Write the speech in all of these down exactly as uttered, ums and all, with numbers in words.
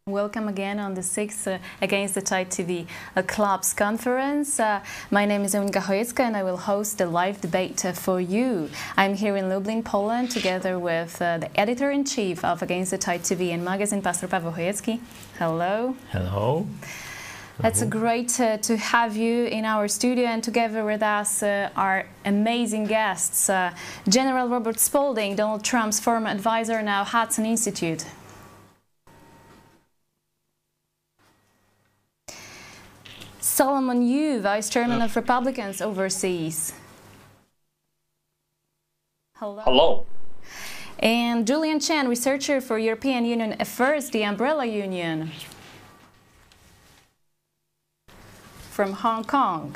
Welcome again on the sixth uh, Against the Tide T V uh, Club's conference. Uh, my name is Monika Chojecka and I will host the live debate uh, for you. I'm here in Lublin, Poland, together with uh, the editor-in-chief of Against the Tide T V and magazine, Pastor Paweł Chojecki. Hello. Hello. It's great uh, to have you in our studio, and together with us uh, are amazing guests. Uh, General Robert Spalding, Donald Trump's former advisor, now Hudson Institute. Solomon Yu, Vice Chairman of Republicans Overseas. Hello. Hello. And Julian Chen, researcher for European Union Affairs, the Umbrella Union. From Hong Kong.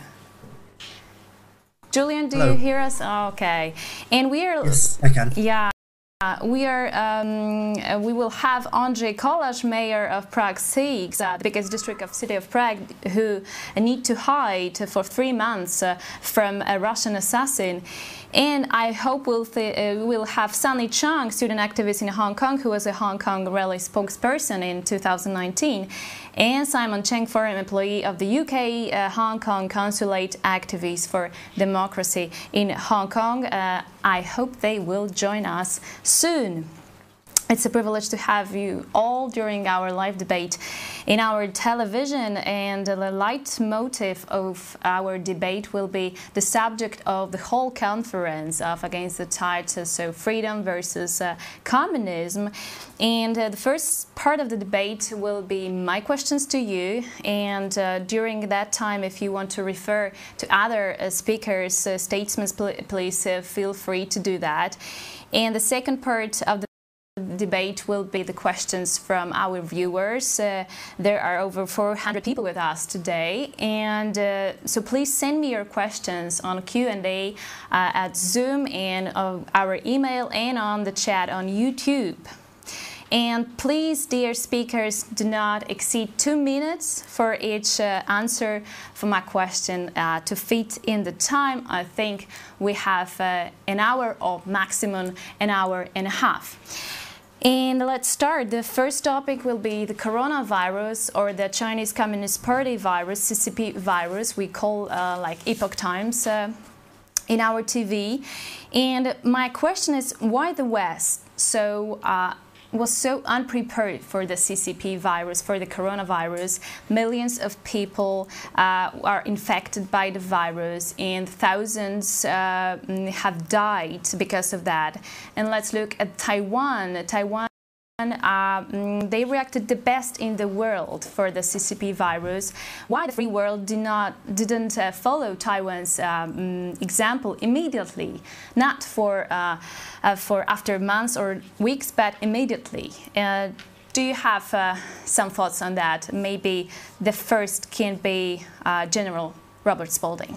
Julian, do Hello. you hear us? Oh, okay. And we are... Yes, I can. Yeah. Uh, we are. Um, uh, we will have Andrzej Kolarz, mayor of Prague six, uh, the biggest district of city of Prague, who need to hide for three months uh, from a Russian assassin. And I hope we'll, th uh, we'll have Sunny Chung, student activist in Hong Kong, who was a Hong Kong rally spokesperson in two thousand nineteen, and Simon Cheng, foreign employee of the U K uh, Hong Kong consulate, activist for democracy in Hong Kong. Uh, I hope they will join us soon. It's a privilege to have you all during our live debate in our television, and the leitmotif of our debate will be the subject of the whole conference of Against the Tide, so freedom versus uh, communism. And uh, the first part of the debate will be my questions to you, and uh, during that time, if you want to refer to other uh, speakers, uh, statesmen, please uh, feel free to do that. And the second part of the debate will be the questions from our viewers. Uh, there are over four hundred people with us today, and uh, so please send me your questions on Q and A uh, at Zoom and uh, our email and on the chat on YouTube. And please, dear speakers, do not exceed two minutes for each uh, answer for my question uh, to fit in the time. I think we have uh, an hour or maximum an hour and a half. And let's start. The first topic will be the coronavirus, or the Chinese Communist Party virus, C C P virus, we call uh, like Epoch Times uh, in our T V. And my question is, why the West so uh, was so unprepared for the C C P virus, for the coronavirus? Millions of people uh, are infected by the virus, and thousands uh, have died because of that. And let's look at Taiwan. Taiwan, uh, they reacted the best in the world for the C C P virus. Why the free world did not, didn't uh, follow Taiwan's um, example immediately? Not for, uh, uh, for after months or weeks, but immediately. Uh, do you have uh, some thoughts on that? Maybe the first can be uh, General Robert Spalding.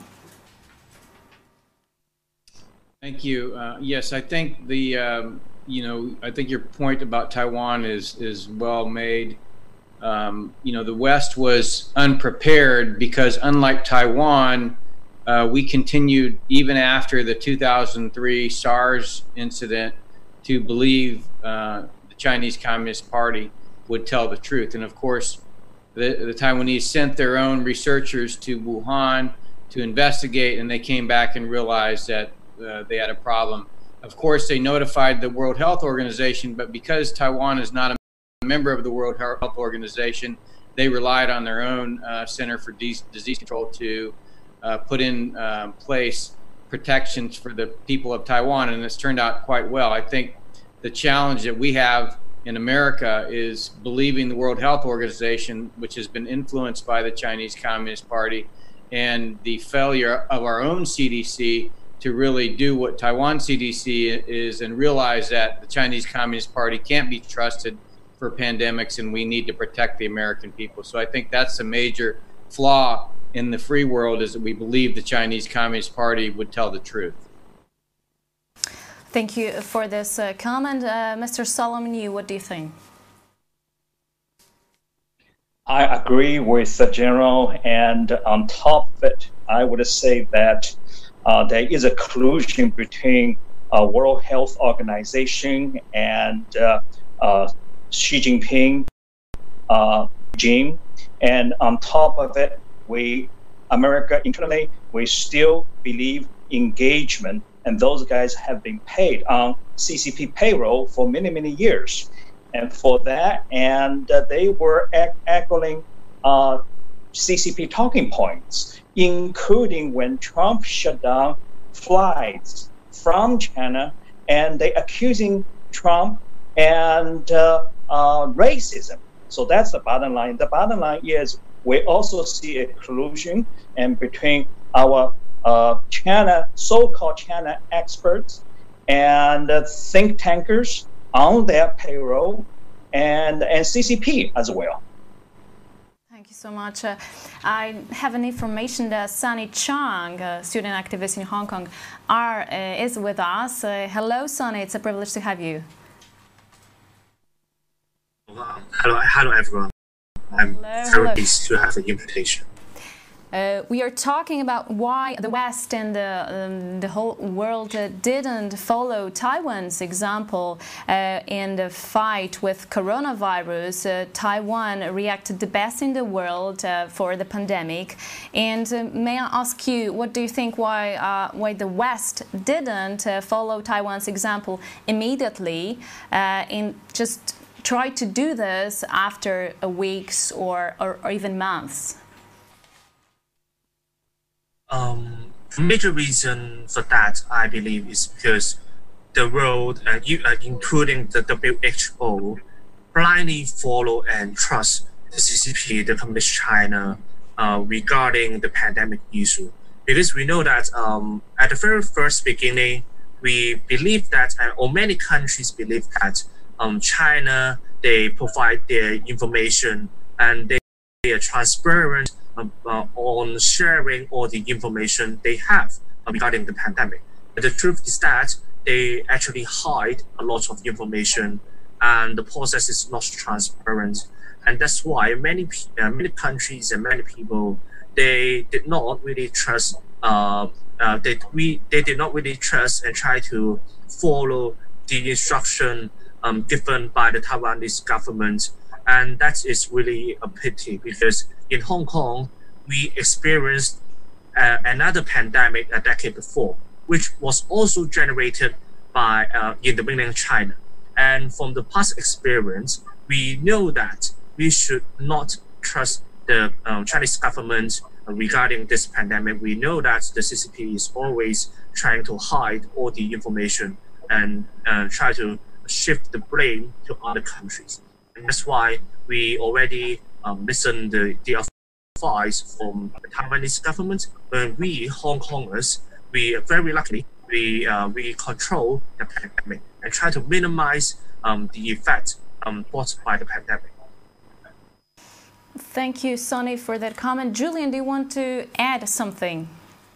Thank you. Uh, yes, I think the um, you know I think your point about Taiwan is is well made. Um, you know, the West was unprepared because, unlike Taiwan, uh, we continued even after the two thousand three SARS incident to believe uh, the Chinese Communist Party would tell the truth. And of course, the, the Taiwanese sent their own researchers to Wuhan to investigate, and they came back and realized that uh, they had a problem. Of course, they notified the World Health Organization, but because Taiwan is not a member of the World Health Organization, they relied on their own uh, Center for Disease Control to uh, put in uh, place protections for the people of Taiwan, and it's turned out quite well. I think the challenge that we have in America is believing the World Health Organization, which has been influenced by the Chinese Communist Party, and the failure of our own C D C to really do what Taiwan C D C is and realize that the Chinese Communist Party can't be trusted for pandemics, and we need to protect the American people. So I think that's a major flaw in the free world, is that we believe the Chinese Communist Party would tell the truth. Thank you for this uh, comment. Uh, Mister Solomon Yu, what do you think? I agree with the General, and on top of it, I would say that uh, there is a collusion between uh, World Health Organization and uh, uh, Xi Jinping uh, regime. And on top of it, we, America internally, we still believe engagement, and those guys have been paid on C C P payroll for many, many years. And for that, and uh, they were echoing uh, C C P talking points, including when Trump shut down flights from China, and they accusing Trump and uh, uh, racism. So that's the bottom line. The bottom line is we also see a collusion and between our uh, China, so-called China experts and uh, think tankers on their payroll, and, and C C P as well. Thank you so much. Uh, I have an information that Sunny Chang, a student activist in Hong Kong, are, uh, is with us. Uh, hello, Sunny. It's a privilege to have you. Hello, hello everyone. I'm hello, very hello. pleased to have the invitation. Uh, we are talking about why the West and the, um, the whole world uh, didn't follow Taiwan's example uh, in the fight with coronavirus. Uh, Taiwan reacted the best in the world uh, for the pandemic. And uh, may I ask you, what do you think why, uh, why the West didn't uh, follow Taiwan's example immediately uh, and just try to do this after a weeks or, or, or even months? Um, the major reason for that, I believe, is because the world, uh, you, uh, including the W H O, blindly follow and trust the C C P, the Communist China, uh, regarding the pandemic issue. Because we know that um, at the very first beginning, we believe that, uh, or many countries believe that um, China, they provide their information and they, they are transparent Uh, uh, on sharing all the information they have uh, regarding the pandemic. But the truth is that they actually hide a lot of information and the process is not transparent. And that's why many uh, many countries and many people, they did not really trust, uh, uh, they, we, they did not really trust and try to follow the instruction um, given by the Taiwanese government. And that is really a pity because in Hong Kong, we experienced uh, another pandemic a decade before, which was also generated by uh, in the mainland China. And from the past experience, we know that we should not trust the um, Chinese government regarding this pandemic. We know that the C C P is always trying to hide all the information and uh, try to shift the blame to other countries. And that's why we already um, listened the, the advice from the Taiwanese government. When we Hong Kongers, we very luckily we uh, we control the pandemic and try to minimize um, the effect um, brought by the pandemic. Thank you, Sonny, for that comment. Julian, do you want to add something?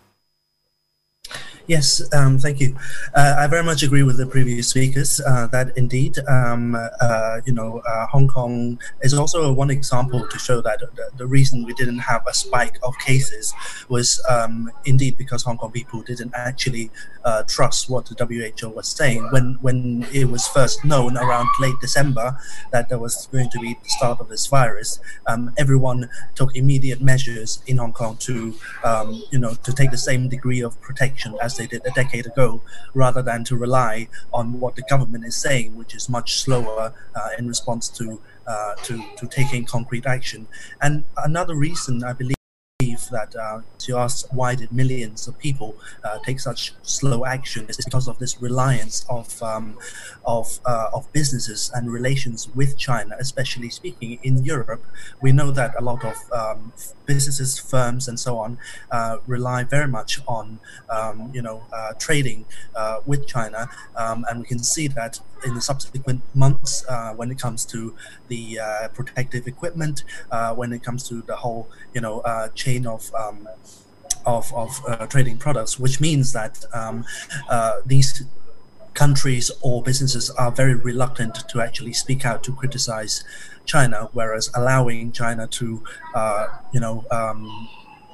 Yes, um, thank you. Uh, I very much agree with the previous speakers uh, that indeed, um, uh, you know, uh, Hong Kong is also one example to show that the, the reason we didn't have a spike of cases was um, indeed because Hong Kong people didn't actually uh, trust what the W H O was saying. When, when it was first known around late December that there was going to be the start of this virus, um, everyone took immediate measures in Hong Kong to, um, you know, to take the same degree of protection as they did a decade ago, rather than to rely on what the government is saying, which is much slower uh, in response to, uh, to to taking concrete action. And another reason I believe that uh, to ask why did millions of people uh, take such slow action is because of this reliance of um, of uh, of businesses and relations with China, especially speaking in Europe. We know that a lot of um, businesses, firms, and so on uh, rely very much on um, you know uh, trading uh, with China, um, and we can see that in the subsequent months uh, when it comes to the uh, protective equipment, uh, when it comes to the whole you know uh, chain of um, of, of uh, trading products, which means that um, uh, these countries or businesses are very reluctant to actually speak out to criticize China, whereas allowing China to uh, you know um,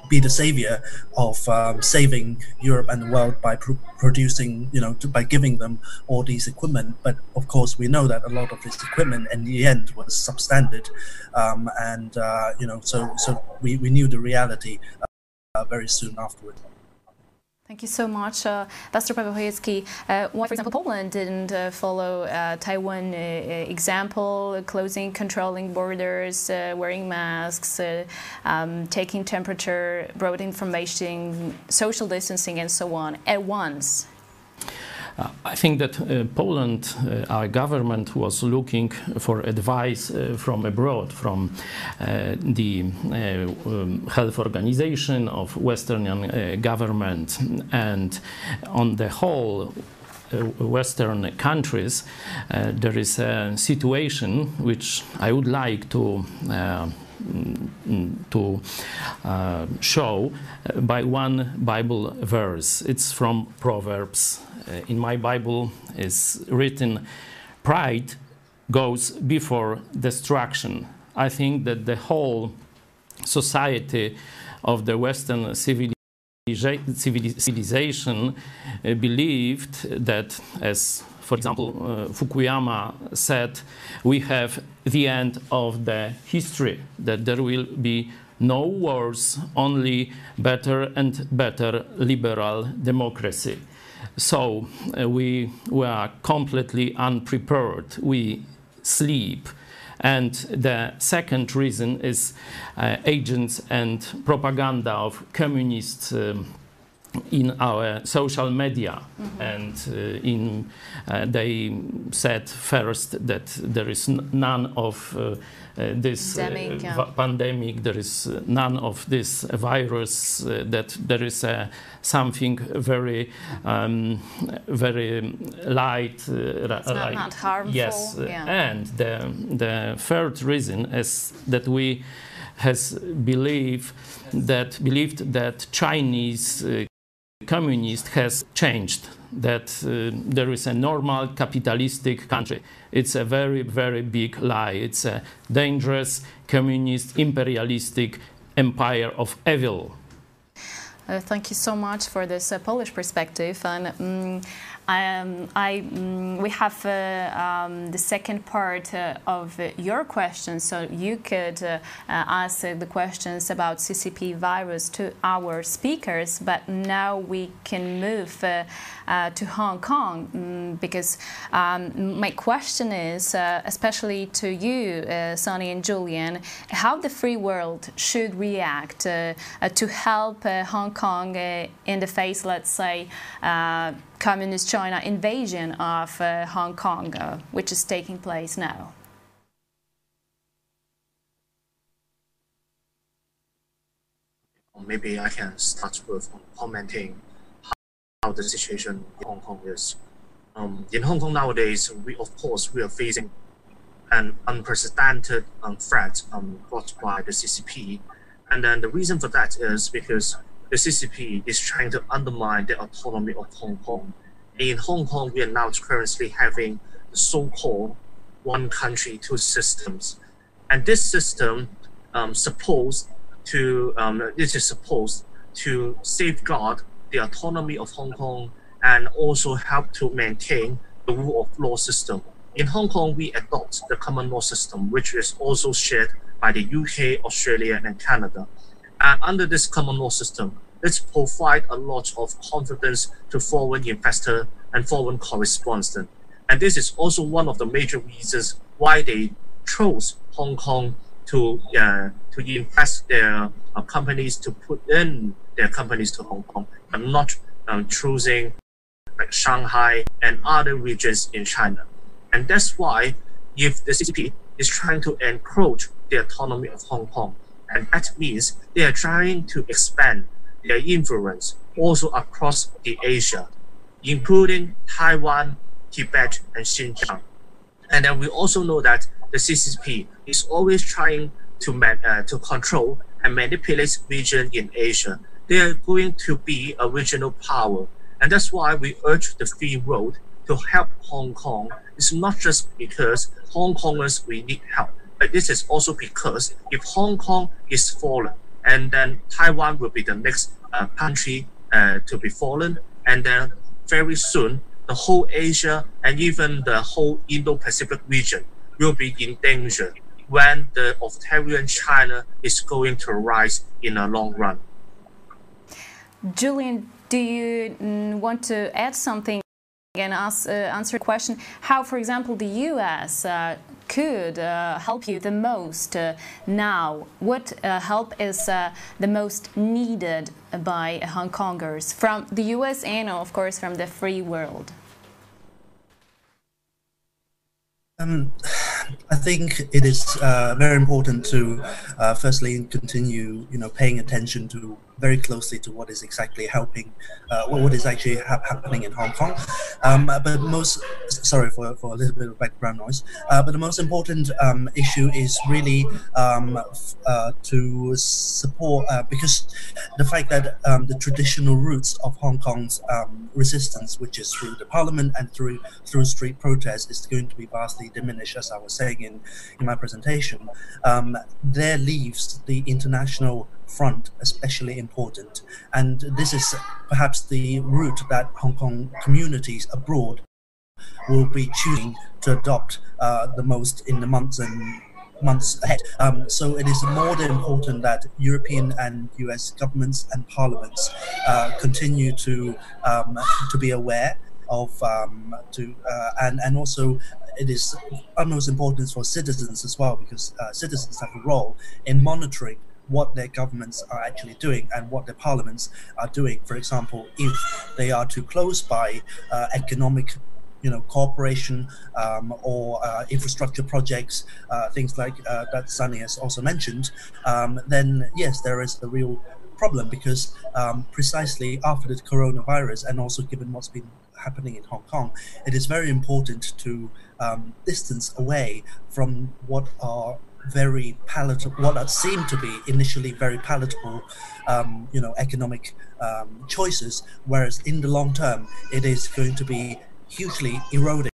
be the savior of um, saving Europe and the world by pr producing, you know, to, by giving them all these equipment. But of course, we know that a lot of this equipment in the end was substandard, um, and uh, you know, so so we, we knew the reality uh, very soon afterward. Thank you so much, uh, Pastor Paweł Chojecki. Uh, why, for example, Poland didn't uh, follow uh, Taiwan uh, example, closing, controlling borders, uh, wearing masks, uh, um, taking temperature, broad information, social distancing, and so on at once? Uh, I think that uh, Poland, uh, our government, was looking for advice uh, from abroad, from uh, the uh, um, health organization of Western uh, government, and on the whole, uh, Western countries, uh, there is a situation which I would like to uh, to uh, show by one Bible verse. It's from Proverbs. Uh, in my Bible is written, pride goes before destruction. I think that the whole society of the Western civilization civilization uh, believed that, as for example, uh, Fukuyama said, we have the end of the history, that there will be no wars, only better and better liberal democracy. So uh, we were completely unprepared. We sleep. And the second reason is uh, agents and propaganda of communists um, in our social media. Mm-hmm. And uh, in uh, they said first that there is n none of uh, uh, this pandemic, uh, yeah. pandemic, there is none of this virus, uh, that there is uh, something very, um, very light. Uh, it's not, not harmful. Yes, yeah. And the, the third reason is that we has believed that, believed that Chinese uh, communist has changed, that uh, there is a normal capitalistic country. It's a very, very big lie. It's a dangerous communist imperialistic empire of evil. Uh, thank you so much for this uh, Polish perspective. And um, Um, I, um, we have uh, um, the second part uh, of uh, your questions, so you could uh, uh, ask uh, the questions about C C P virus to our speakers, but now we can move uh, uh, to Hong Kong, um, because um, my question is, uh, especially to you, uh, Sonny and Julian, how the free world should react uh, uh, to help uh, Hong Kong uh, in the face, let's say, uh, Communist China invasion of uh, Hong Kong, uh, which is taking place now? Maybe I can start with commenting how the situation in Hong Kong is. Um, in Hong Kong nowadays, we of course we are facing an unprecedented um, threat um, brought by the C C P, and then the reason for that is because the C C P is trying to undermine the autonomy of Hong Kong. In Hong Kong, we are now currently having the so-called one country, two systems. And this system um, supposed to, um, this is supposed to safeguard the autonomy of Hong Kong and also help to maintain the rule of law system. In Hong Kong, we adopt the common law system, which is also shared by the U K, Australia, and Canada. And under this common law system, it provides a lot of confidence to foreign investors and foreign correspondents. And this is also one of the major reasons why they chose Hong Kong to, uh, to invest their uh, companies, to put in their companies to Hong Kong, and not um, choosing like Shanghai and other regions in China. And that's why if the C C P is trying to encroach the autonomy of Hong Kong, and that means they are trying to expand their influence also across the Asia, including Taiwan, Tibet, and Xinjiang. And then we also know that the C C P is always trying to, man, uh, to control and manipulate region in Asia. They are going to be a regional power. And that's why we urge the free world to help Hong Kong. It's not just because Hong Kongers we need help, but this is also because if Hong Kong is fallen and then Taiwan will be the next uh, country uh, to be fallen, and then very soon the whole Asia and even the whole Indo-Pacific region will be in danger when the authoritarian China is going to rise in the long run. Julian, do you mm, want to add something and ask, uh, answer a question? How, for example, the U S uh, could uh, help you the most uh, now? What uh, help is uh, the most needed by Hong Kongers from the U S and, of course, from the free world? Um, I think it is uh, very important to, uh, firstly, continue, you know, paying attention to very closely to what is exactly helping, uh, what is actually ha happening in Hong Kong. Um, but most, sorry for, for a little bit of background noise, uh, but the most important um, issue is really um, uh, to support, uh, because the fact that um, the traditional roots of Hong Kong's um, resistance, which is through the parliament and through through street protests, is going to be vastly diminished, as I was saying in, in my presentation. Um, there leaves the international front especially important, and this is perhaps the route that Hong Kong communities abroad will be choosing to adopt uh, the most in the months and months ahead. Um, so it is more than important that European and U S governments and parliaments uh, continue to um, to be aware of um, to uh, and and also it is utmost importance for citizens as well, because uh, citizens have a role in monitoring what their governments are actually doing and what their parliaments are doing. For example, if they are too close by uh, economic, you know, cooperation um, or uh, infrastructure projects, uh, things like uh, that Sunny has also mentioned, um, then yes, there is a real problem, because um, precisely after the coronavirus, and also given what's been happening in Hong Kong, it is very important to um, distance away from what are very palatable, what seem to be initially very palatable, um, you know, economic um, choices, whereas in the long term, it is going to be hugely eroding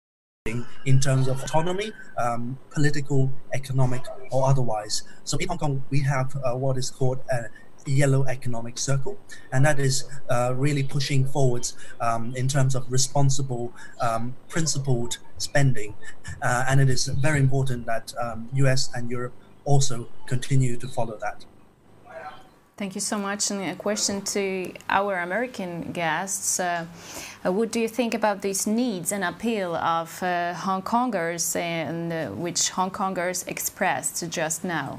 in terms of autonomy, um, political, economic, or otherwise. So in Hong Kong, we have uh, what is called a yellow economic circle, and that is uh, really pushing forwards um, in terms of responsible, um, principled spending, uh, and it is very important that um, U S and Europe also continue to follow that. Thank you so much. And a question to our American guests. Uh, what do you think about these needs and appeal of uh, Hong Kongers, and uh, which Hong Kongers expressed just now?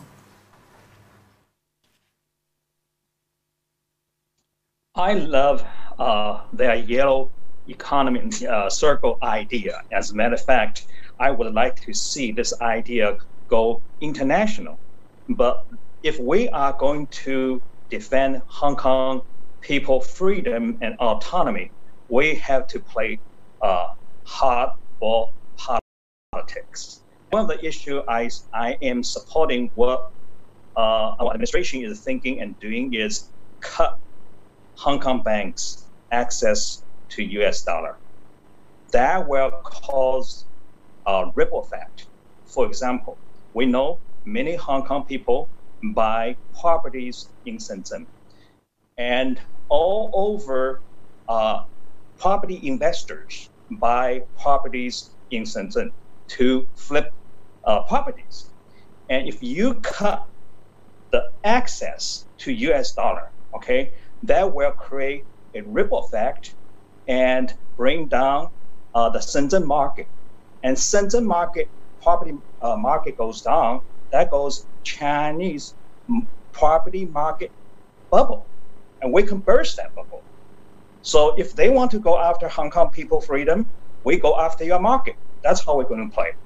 I love uh, their yellow economy uh, circle idea. As a matter of fact, I would like to see this idea go international. But if we are going to defend Hong Kong people freedom and autonomy, we have to play uh, hardball politics. One of the issues I, I am supporting what uh, our administration is thinking and doing is cut Hong Kong banks' access to U S dollar. That will cause a ripple effect. For example, we know many Hong Kong people buy properties in Shenzhen, and all over uh, property investors buy properties in Shenzhen to flip uh, properties. And if you cut the access to U S dollar, okay, that will create a ripple effect and bring down uh, the Shenzhen market. And Shenzhen market, property uh, market goes down, that goes Chinese property market bubble. And we can burst that bubble. So if they want to go after Hong Kong people freedom, we go after your market. That's how we're going to play.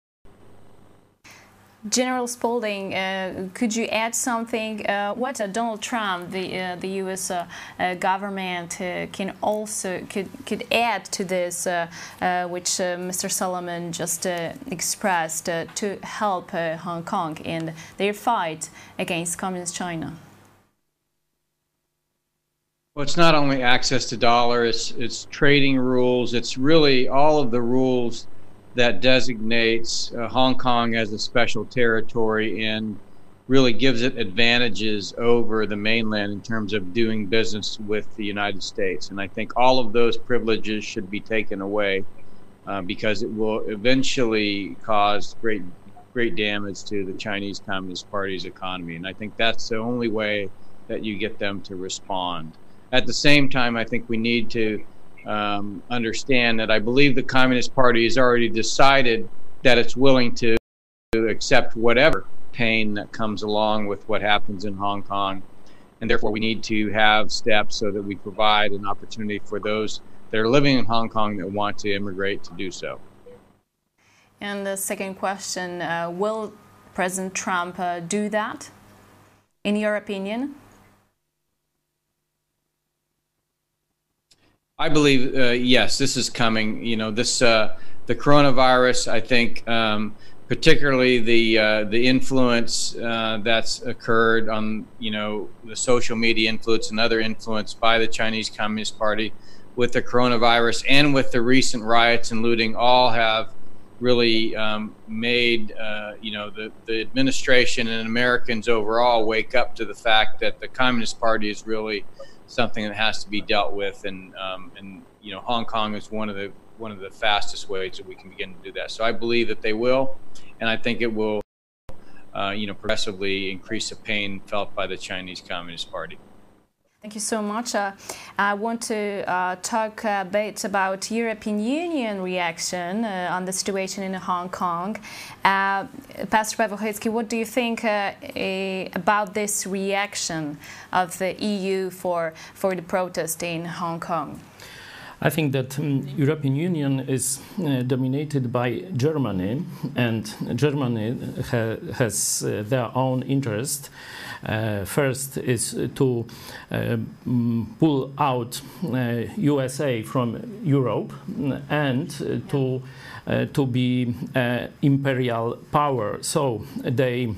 General Spalding, uh, could you add something? Uh, what uh, Donald Trump, the uh, the U S uh, uh, government, uh, can also could could add to this, uh, uh, which uh, Mister Solomon just uh, expressed, uh, to help uh, Hong Kong in their fight against Communist China? Well, it's not only access to dollars, it's trading rules. It's really all of the rules that designates uh, Hong Kong as a special territory in really gives it advantages over the mainland in terms of doing business with the United States. And I think all of those privileges should be taken away uh, because it will eventually cause great, great damage to the Chinese Communist Party's economy. And I think that's the only way that you get them to respond. At the same time, I think we need to um, understand that I believe the Communist Party has already decided that it's willing to, to accept whatever pain that comes along with what happens in Hong Kong. And therefore, we need to have steps so that we provide an opportunity for those that are living in Hong Kong that want to immigrate to do so. And the second question, uh, will President Trump uh, do that, in your opinion? I believe, uh, yes, this is coming. You know, this uh, the coronavirus, I think, um, particularly the uh, the influence uh, that's occurred on, you know, the social media influence and other influence by the Chinese Communist Party with the coronavirus and with the recent riots and looting all have really um, made, uh, you know, the, the administration and Americans overall wake up to the fact that the Communist Party is really something that has to be dealt with, and um, and you know, Hong Kong is one of the one of the fastest ways that we can begin to do that. So I believe that they will, and I think it will, uh, you know, progressively increase the pain felt by the Chinese Communist Party. Thank you so much. Uh, I want to uh, talk a bit about European Union reaction uh, on the situation in Hong Kong. Uh, Pastor Paweł Chojecki, what do you think uh, a, about this reaction of the E U for, for the protest in Hong Kong? I think that um, European Union is uh, dominated by Germany, and Germany ha has uh, their own interest. Uh, first is to uh, pull out uh, U S A from Europe and uh, to uh, to be uh, imperial power. So they,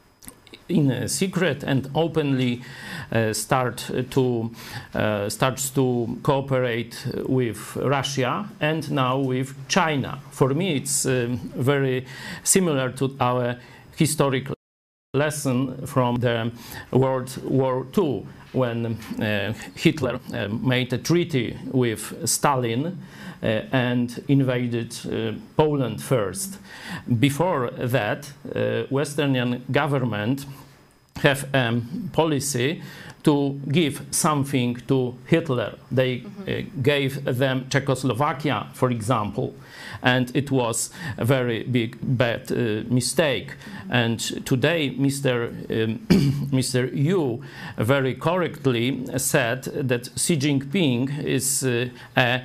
in a secret and openly, uh, start to uh, starts to cooperate with Russia and now with China. For me, it's um, very similar to our historical lesson from the World War Two, when uh, Hitler uh, made a treaty with Stalin uh, and invaded uh, Poland first. Before that, uh, Western government have a um, policy to give something to Hitler. They mm-hmm. uh, gave them Czechoslovakia, for example, and it was a very big, bad uh, mistake. Mm-hmm. And today, Mister Um, Mister Yu very correctly said that Xi Jinping is uh, a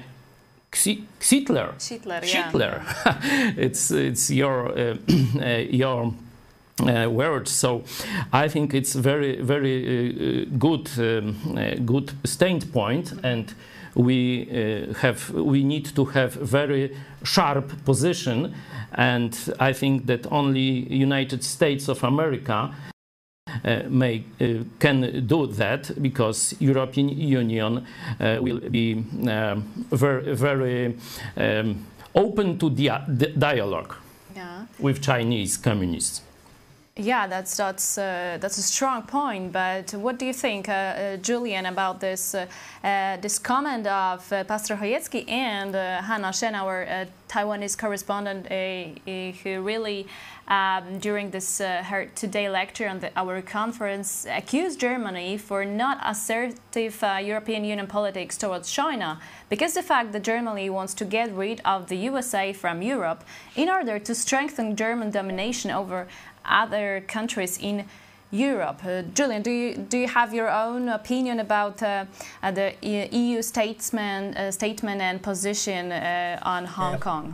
Hitler. Hitler, Hitler. Yeah. it's it's your uh, uh, your. Uh, words. So I think it's very, very uh, good, um, uh, good standpoint, and we uh, have, we need to have very sharp position. And I think that only United States of America uh, may uh, can do that, because European Union uh, will be um, very, very um, open to dia dialogue yeah. with Chinese communists. Yeah, that's that's uh, that's a strong point. But what do you think, uh, uh, Julian, about this uh, uh, this comment of uh, Pastor Chojecki and uh, Hannah Shen, our uh, Taiwanese correspondent, uh, uh, who really, um, during this uh, her today lecture on the, our conference, accused Germany for not assertive uh, European Union politics towards China, because the fact that Germany wants to get rid of the U S A from Europe in order to strengthen German domination over other countries in Europe. Uh, Julian, do you do you have your own opinion about uh, uh, the E U statesman uh, statement and position uh, on Hong yeah. Kong?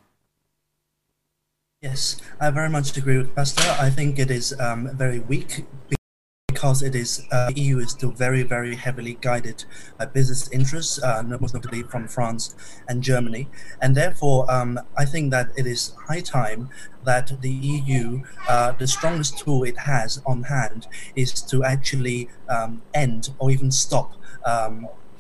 Yes, I very much agree with Pastor. I think it is um, very weak, because it is uh, the E U is still very, very heavily guided by business interests, uh, most notably from France and Germany. And therefore, um, I think that it is high time that the E U, uh, the strongest tool it has on hand, is to actually um, end or even stop um,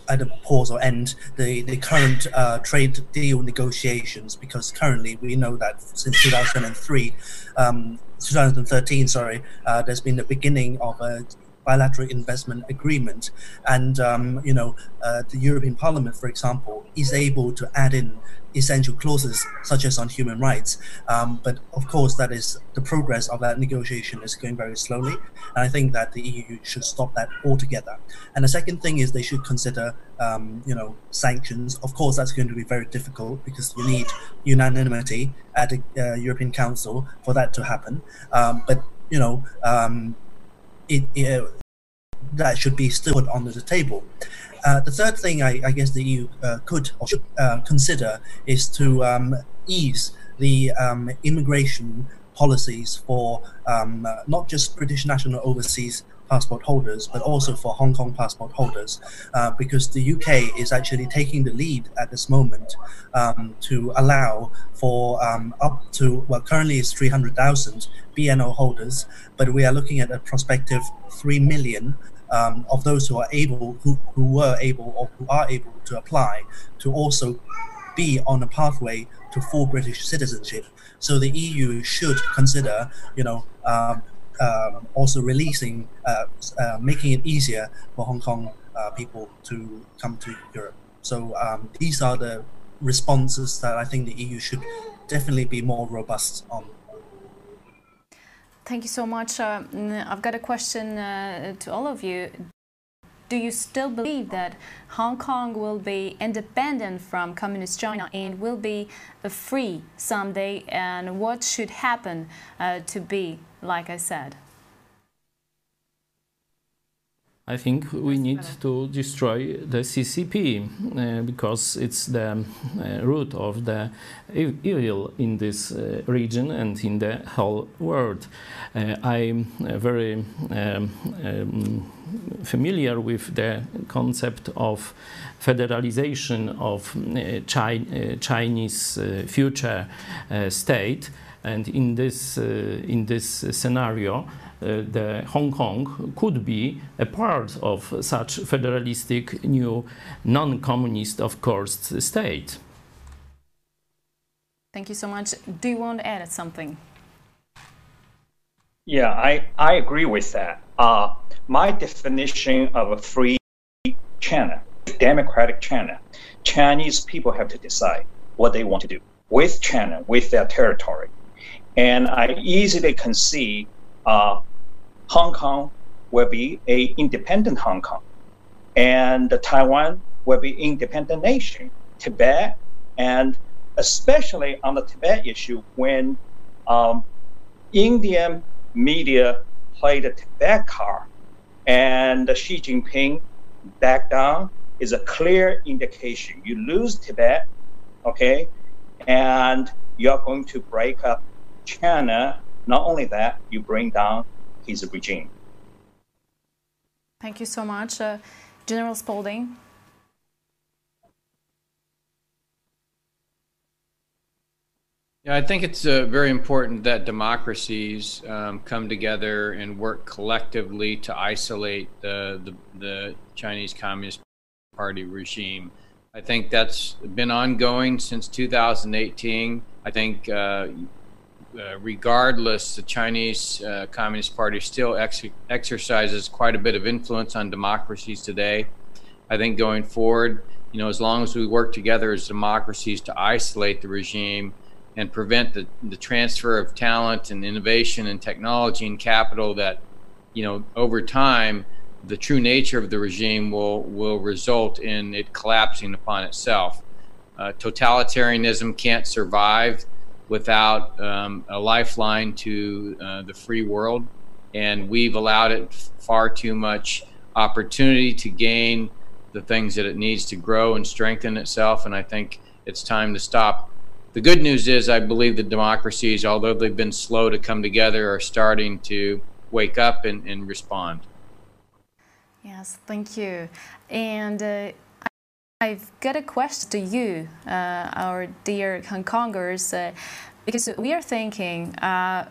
either pause or end the, the current uh, trade deal negotiations, because currently we know that since two thousand three, um, two thousand thirteen, sorry, uh, there's been the beginning of a bilateral investment agreement, and um, you know uh, the European Parliament, for example, is able to add in essential clauses such as on human rights. Um, but of course, that is the progress of that negotiation is going very slowly, and I think that the E U should stop that altogether. And the second thing is they should consider, um, you know, sanctions. Of course, that's going to be very difficult because you need unanimity at the uh, European Council for that to happen. Um, but you know. Um, It, it, that should be still put on the table. Uh, the third thing I, I guess the E U uh, could or should uh, consider is to um, ease the um, immigration policies for um, uh, not just British national overseas passport holders, but also for Hong Kong passport holders, uh, because the U K is actually taking the lead at this moment um, to allow for um, up to, well, currently it's three hundred thousand B N O holders, but we are looking at a prospective three million um, of those who are able, who, who were able or who are able to apply to also be on a pathway to full British citizenship. So the E U should consider, you know, um, Um, also releasing, uh, uh, making it easier for Hong Kong uh, people to come to Europe. So um, these are the responses that I think the E U should definitely be more robust on. Thank you so much. Uh, I've got a question uh, to all of you. Do you still believe that Hong Kong will be independent from Communist China and will be free someday? And what should happen uh, to be, like I said? I think we need to destroy the C C P uh, because it's the uh, root of the evil in this uh, region and in the whole world. Uh, I'm uh, very um, um, familiar with the concept of federalization of uh, Chi uh, Chinese uh, future uh, state, and in this uh, in this scenario, Uh, the Hong Kong could be a part of such federalistic new non-communist, of course, state. Thank you so much. Do you want to add something? Yeah, I, I agree with that. Uh, my definition of a free China, democratic China, Chinese people have to decide what they want to do with China, with their territory. And I easily can see uh, Hong Kong will be a independent Hong Kong, and Taiwan will be independent nation. Tibet, and especially on the Tibet issue, when um, Indian media played the Tibet card and Xi Jinping backed down, is a clear indication. You lose Tibet, okay, and you're going to break up China. Not only that, you bring down his regime. Thank you so much. Uh, General Spalding. Yeah, I think it's uh, very important that democracies um, come together and work collectively to isolate the, the, the Chinese Communist Party regime. I think that's been ongoing since two thousand eighteen. I think uh, Uh, regardless, the Chinese uh, Communist Party still ex exercises quite a bit of influence on democracies today. I think going forward, you know, as long as we work together as democracies to isolate the regime and prevent the, the transfer of talent and innovation and technology and capital, that, you know, over time, the true nature of the regime will, will result in it collapsing upon itself. Uh, totalitarianism can't survive without um, a lifeline to uh, the free world, and we've allowed it far too much opportunity to gain the things that it needs to grow and strengthen itself, and I think it's time to stop. The good news is I believe the democracies, although they've been slow to come together, are starting to wake up and, and respond. Yes, thank you. And uh, I've got a question to you, uh, our dear Hong Kongers, uh, because we are thinking, uh,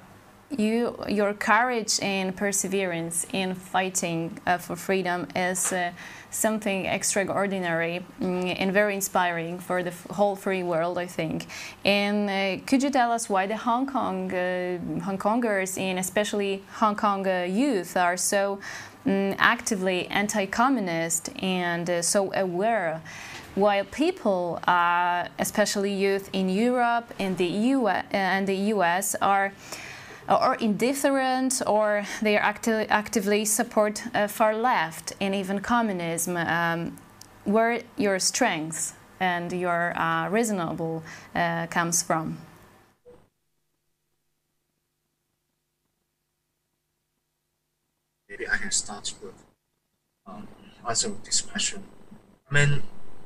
you, your courage and perseverance in fighting uh, for freedom is uh, something extraordinary mm, and very inspiring for the whole free world, I think. And uh, could you tell us why the Hong Kong, uh, Hong Kongers and especially Hong Kong uh, youth are so um, actively anti-communist and uh, so aware, while people, uh, especially youth in Europe and the U S, uh, and the U S are or indifferent, or they are acti actively support uh, far left and even communism? Um, where your strength and your uh, reasonable uh, comes from? Maybe I can start with um, answering this question. I mean,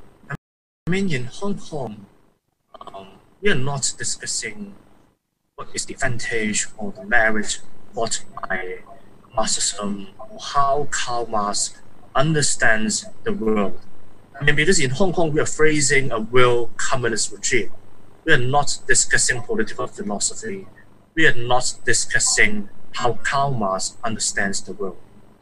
I mean, in Hong Kong, um, we are not discussing what is the advantage or the merit brought by Marxism, or how Karl Marx understands the world. I mean, because in Hong Kong, we are facing a real communist regime. We are not discussing political philosophy. We are not discussing how Karl Marx understands the world.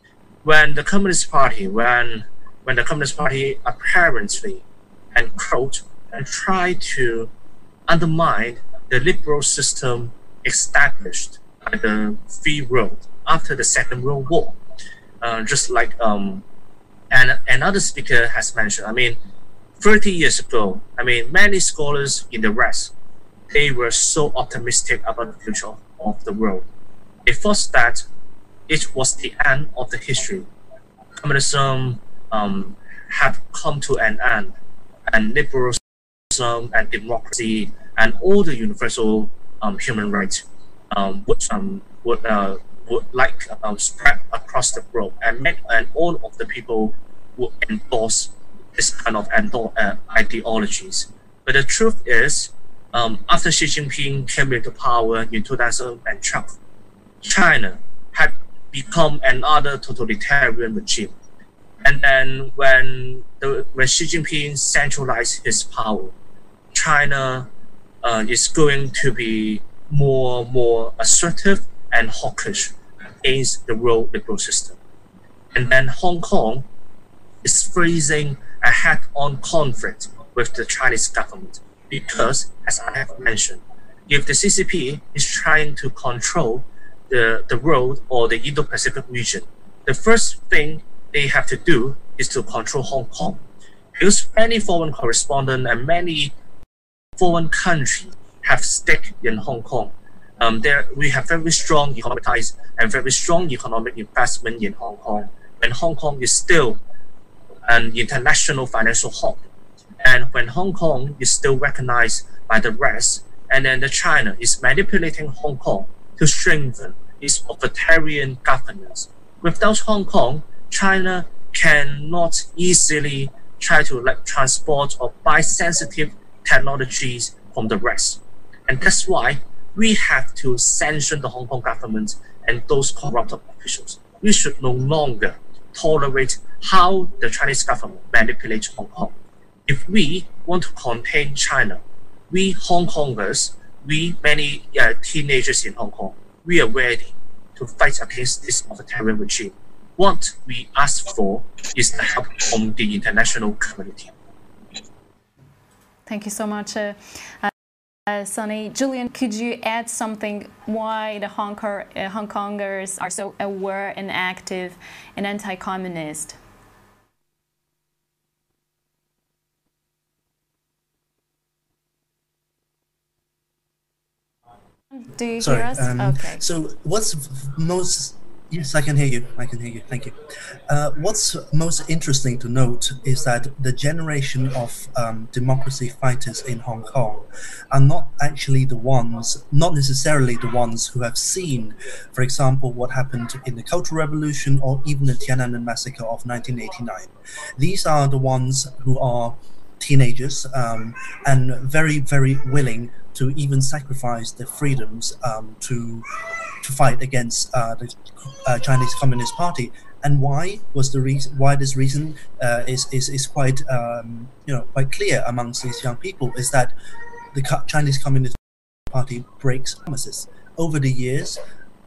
When the Communist Party, when, when the Communist Party apparently encroach and try to undermine the liberal system established by the free world after the Second World War. Uh, just like um, and another speaker has mentioned, I mean, thirty years ago, I mean, many scholars in the West, they were so optimistic about the future of the world. They thought that it was the end of the history. Communism um, had come to an end, and liberalism and democracy and all the universal um, human rights um, would, um, would, uh, would like um, spread across the globe, and, make, and all of the people would endorse this kind of uh, ideologies. But the truth is, um, after Xi Jinping came into power in two thousand twelve, China had become another totalitarian regime. And then when, the, when Xi Jinping centralized his power, China uh, is going to be more more assertive and hawkish against the world liberal system. And then Hong Kong is facing a head-on conflict with the Chinese government because, as I have mentioned, if the C C P is trying to control the, the world or the Indo-Pacific region, the first thing they have to do is to control Hong Kong. Because many foreign correspondents and many foreign countries have stake in Hong Kong. Um, there we have very strong economic ties and very strong economic investment in Hong Kong. And Hong Kong is still an international financial hub. And when Hong Kong is still recognized by the West, and then the China is manipulating Hong Kong to strengthen its authoritarian governance. Without Hong Kong, China cannot easily try to like transport or buy sensitive technologies from the West. And that's why we have to sanction the Hong Kong government and those corrupt officials. We should no longer tolerate how the Chinese government manipulates Hong Kong. If we want to contain China, we Hong Kongers, we many uh, teenagers in Hong Kong, we are ready to fight against this authoritarian regime. What we ask for is the help from the international community. Thank you so much, uh, uh, Sonny. Julian, could you add something why the Hong, Kong, uh, Hong Kongers are so aware and active and anti-communist? Do you Sorry, hear us? um, okay. So what's most... Yes, I can hear you. I can hear you. Thank you. Uh, what's most interesting to note is that the generation of um, democracy fighters in Hong Kong are not actually the ones, not necessarily the ones who have seen, for example, what happened in the Cultural Revolution or even the Tiananmen Massacre of nineteen eighty-nine. These are the ones who are teenagers um, and very, very willing to even sacrifice their freedoms um, to to fight against uh, the uh, Chinese Communist Party. And why was the reason? Why this reason uh, is is is quite um, you know quite clear amongst these young people is that the Chinese Communist Party breaks promises. Over the years,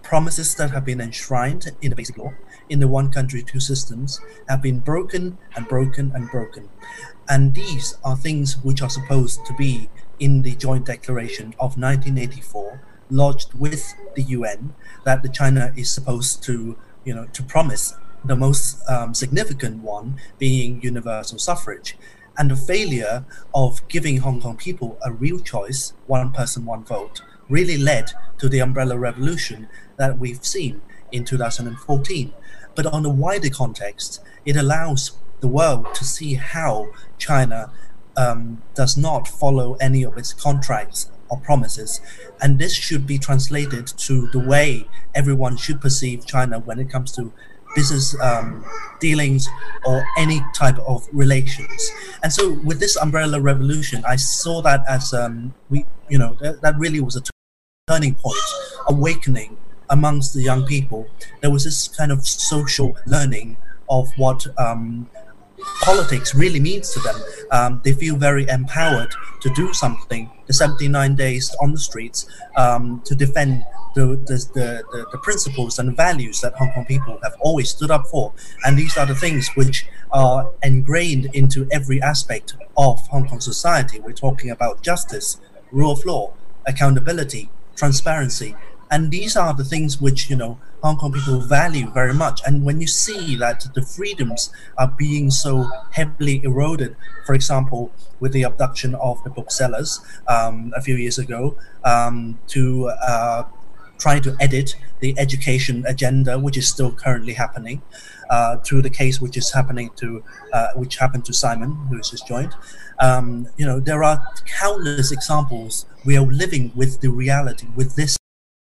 promises that have been enshrined in the basic law, in the one country, two systems, have been broken and broken and broken. And these are things which are supposed to be in the joint declaration of nineteen eighty-four, lodged with the U N, that the China is supposed to, you know, to promise, the most um, significant one being universal suffrage. And the failure of giving Hong Kong people a real choice, one person, one vote, really led to the umbrella revolution that we've seen in two thousand fourteen. But on a wider context, it allows the world to see how China um, does not follow any of its contracts or promises. And this should be translated to the way everyone should perceive China when it comes to business um, dealings or any type of relations. And so with this umbrella revolution, I saw that as, um, we, you know, that, that really was a turning point, awakening amongst the young people. There was this kind of social learning of what um, politics really means to them. Um, they feel very empowered to do something. The seventy-nine days on the streets um, to defend the the, the the the principles and values that Hong Kong people have always stood up for. And these are the things which are ingrained into every aspect of Hong Kong society. We're talking about justice, rule of law, accountability, transparency. And these are the things which, you know, Hong Kong people value very much. And when you see that the freedoms are being so heavily eroded, for example, with the abduction of the booksellers um, a few years ago, um, to uh, try to edit the education agenda, which is still currently happening, uh, to the case which is happening to, uh, which happened to Simon, who is just joined. Um, you know, there are countless examples. We are living with the reality, with this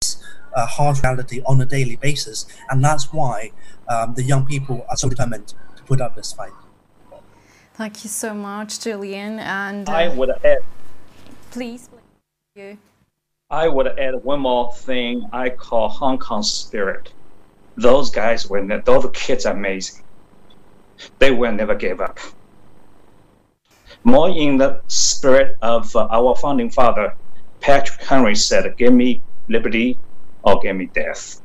Uh, harsh reality on a daily basis, and that's why um, the young people are so determined to put up this fight. Thank you so much, Julian. And uh, I would add, please, you. I would add one more thing I call Hong Kong spirit. Those guys were, ne- those kids are amazing. They will never give up. More in the spirit of uh, our founding father, Patrick Henry said, "Give me liberty or give me death."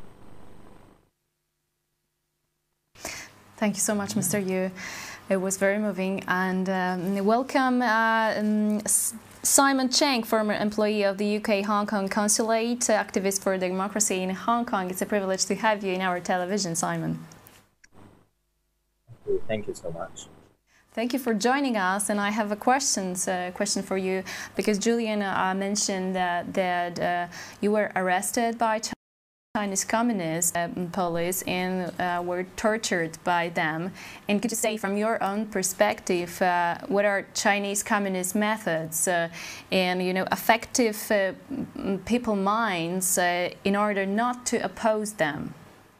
Thank you so much, Mister Yu. It was very moving. And um, welcome uh, um, Simon Cheng, former employee of the U K Hong Kong Consulate, activist for democracy in Hong Kong. It's a privilege to have you in our television, Simon. Thank you, Thank you so much. Thank you for joining us, and I have a questions, uh, question for you, because Julian uh, mentioned that, that uh, you were arrested by Chinese Communist uh, police and uh, were tortured by them. And could you say, from your own perspective, uh, what are Chinese Communist methods uh, and, you know, effective uh, people minds uh, in order not to oppose them?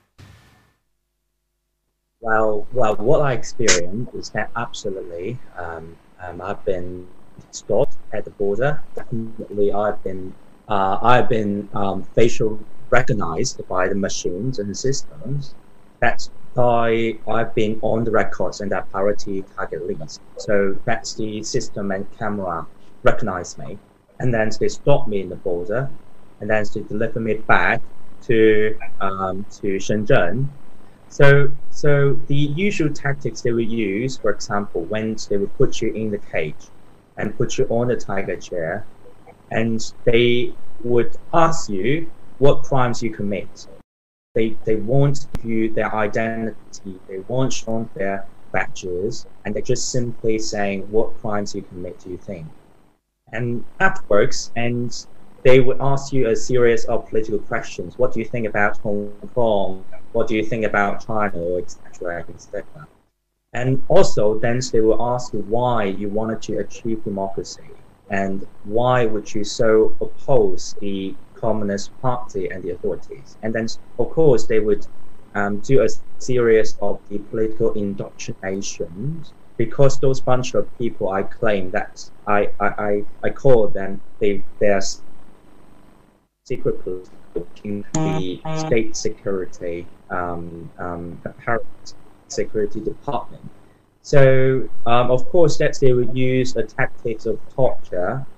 Well, well, what I experienced is that absolutely, um, um, I've been stopped at the border. Definitely, I've been, uh, I've been um, facial recognized by the machines and the systems. That's why I've been on the records and that priority target list. So that's the system and camera recognize me, and then they stop me in the border, and then they deliver me back to um, to Shenzhen. So, so the usual tactics they would use, for example, when they would put you in the cage and put you on the tiger chair, and they would ask you what crimes you commit. They they won't give you their identity. They won't show their badges, and they're just simply saying what crimes you commit. Do you think? And that works. And they would ask you a series of political questions. What do you think about Hong Kong? What do you think about China, et cetera, et cetera. And also, then they will ask you why you wanted to achieve democracy, and why would you so oppose the Communist Party and the authorities. And then, of course, they would um, do a series of the political indoctrination, because those bunch of people, I claim that I I, I call them they they are secret police in the state security um, um, apparent security department. So um, of course that they would use the tactics of torture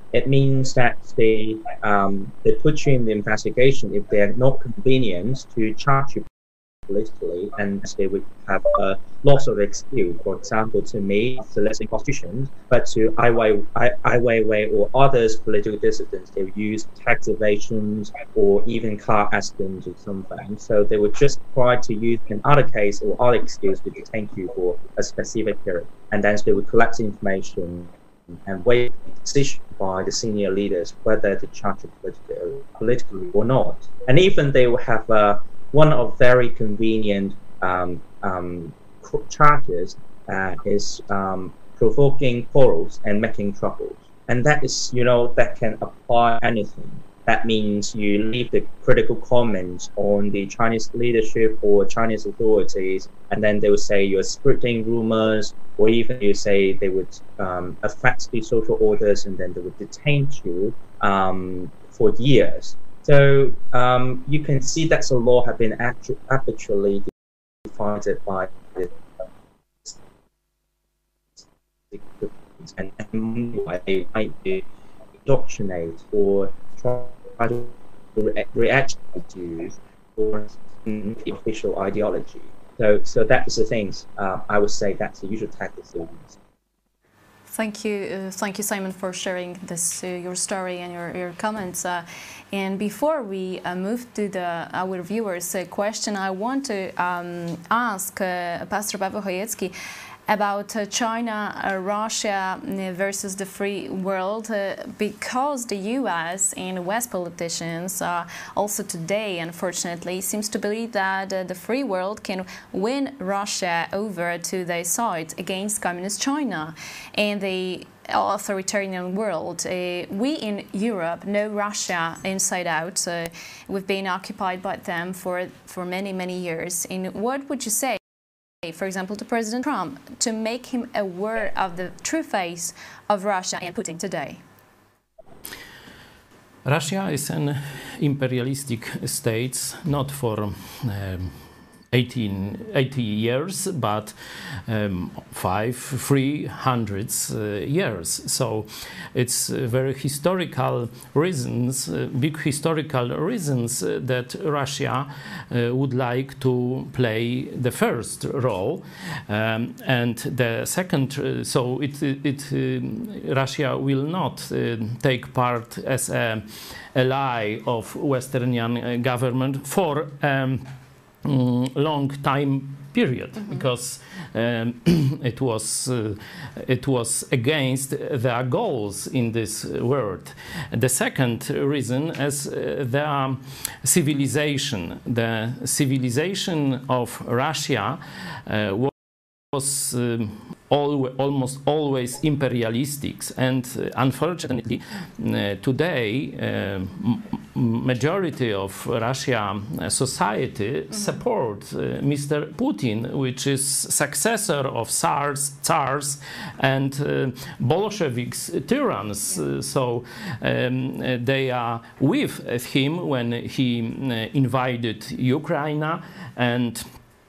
it means that they um, they put you in the investigation if they're not convenient to charge you politically, and they would have uh, lots of excuse. For example, to me, soliciting prostitution, but to Ai Weiwei, Ai Weiwei or others political dissidents, they would use tax evasions or even car accidents or something. So they would just try to use another case or other excuse to detain you for a specific period, and then they would collect information and wait for the decision by the senior leaders whether to charge you politically, politically or not. And even they will have a uh, one of very convenient um, um, charges uh, is um, provoking quarrels and making troubles. And that is, you know, that can apply anything. That means you leave the critical comments on the Chinese leadership or Chinese authorities, and then they will say you're spreading rumors, or even you say they would um, affect the social orders, and then they would detain you um, for years. So um, you can see that the law have been actu actually defined by the and they might be indoctrinate or try to re react to or the official ideology. So, so that is the things uh, I would say that's the usual tactics they use. Thank you, uh, thank you, Simon, for sharing this uh, your story and your your comments. Uh, and before we uh, move to the our viewers' uh, question, I want to um, ask uh, Pastor Paweł Chojecki about uh, China, uh, Russia versus the free world, uh, because the U S and West politicians uh, also today, unfortunately, seems to believe that uh, the free world can win Russia over to their side against communist China and the authoritarian world. Uh, we in Europe know Russia inside out. Uh, we've been occupied by them for, for many, many years. And what would you say, for example, to President Trump, to make him aware of the true face of Russia and Putin today? Russia is an imperialistic state, not for um, eighteen, eighty years, but um, five, three hundreds uh, years. So it's uh, very historical reasons, uh, big historical reasons uh, that Russia uh, would like to play the first role, um, and the second. Uh, so it, it uh, Russia will not uh, take part as an ally of Western uh, government for. Um, Mm, long time period, mm-hmm. because um, it was uh, it was against their goals in this world. The second reason is uh, their civilization. The civilization of Russia uh, was was um, al almost always imperialistic, and uh, unfortunately uh, today uh, majority of Russia society mm-hmm. support uh, Mister Putin, which is successor of Tsars, Tsars and uh, Bolsheviks, tyranns. Yeah. Uh, so um, uh, they are with him when he uh, invaded Ukraine, and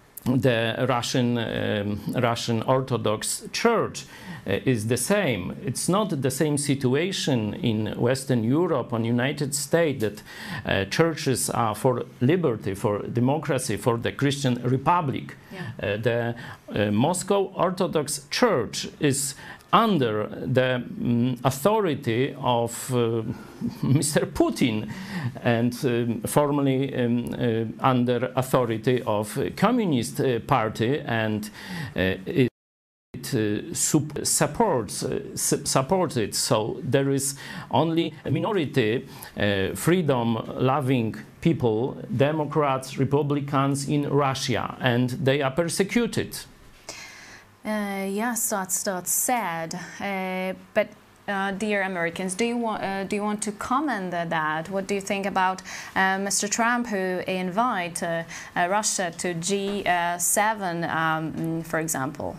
the Russian um, Russian Orthodox Church uh, is the same. It's not the same situation in Western Europe or United States, that uh, churches are for liberty, for democracy, for the Christian Republic. Yeah. Uh, the uh, Moscow Orthodox Church is under the um, authority of uh, Mister Putin, and um, formerly um, uh, under authority of Communist uh, Party, and uh, it, it uh, supports uh, su supports it. So there is only a minority uh, freedom-loving people, Democrats, Republicans in Russia, and they are persecuted. Uh, yes, that's that's sad. Uh, but uh, dear Americans, do you want uh, do you want to comment on that? What do you think about uh, Mister Trump, who invite uh, uh, Russia to G seven, um, for example?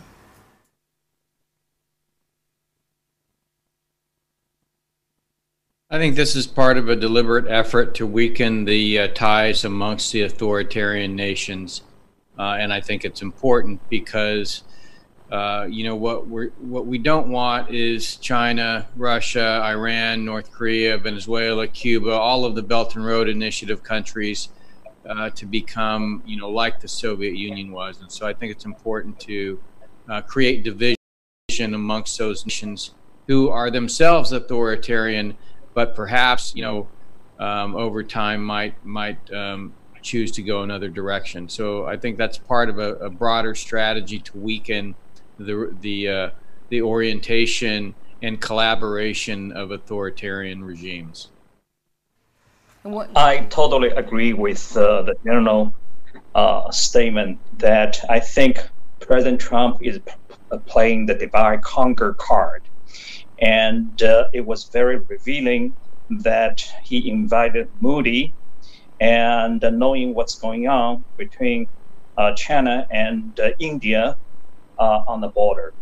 I think this is part of a deliberate effort to weaken the uh, ties amongst the authoritarian nations, uh, and I think it's important because Uh, you know, what we what we don't want is China, Russia, Iran, North Korea, Venezuela, Cuba, all of the Belt and Road Initiative countries uh, to become, you know, like the Soviet Union was. And so I think it's important to uh, create division amongst those nations who are themselves authoritarian, but perhaps, you know, um, over time might might um, choose to go another direction. So I think that's part of a, a broader strategy to weaken the the uh, the orientation and collaboration of authoritarian regimes. What? I totally agree with uh, the general uh, statement that I think President Trump is playing the divide conquer card, and uh, it was very revealing that he invited Modi, and uh, knowing what's going on between uh, China and uh, India uh, on the border.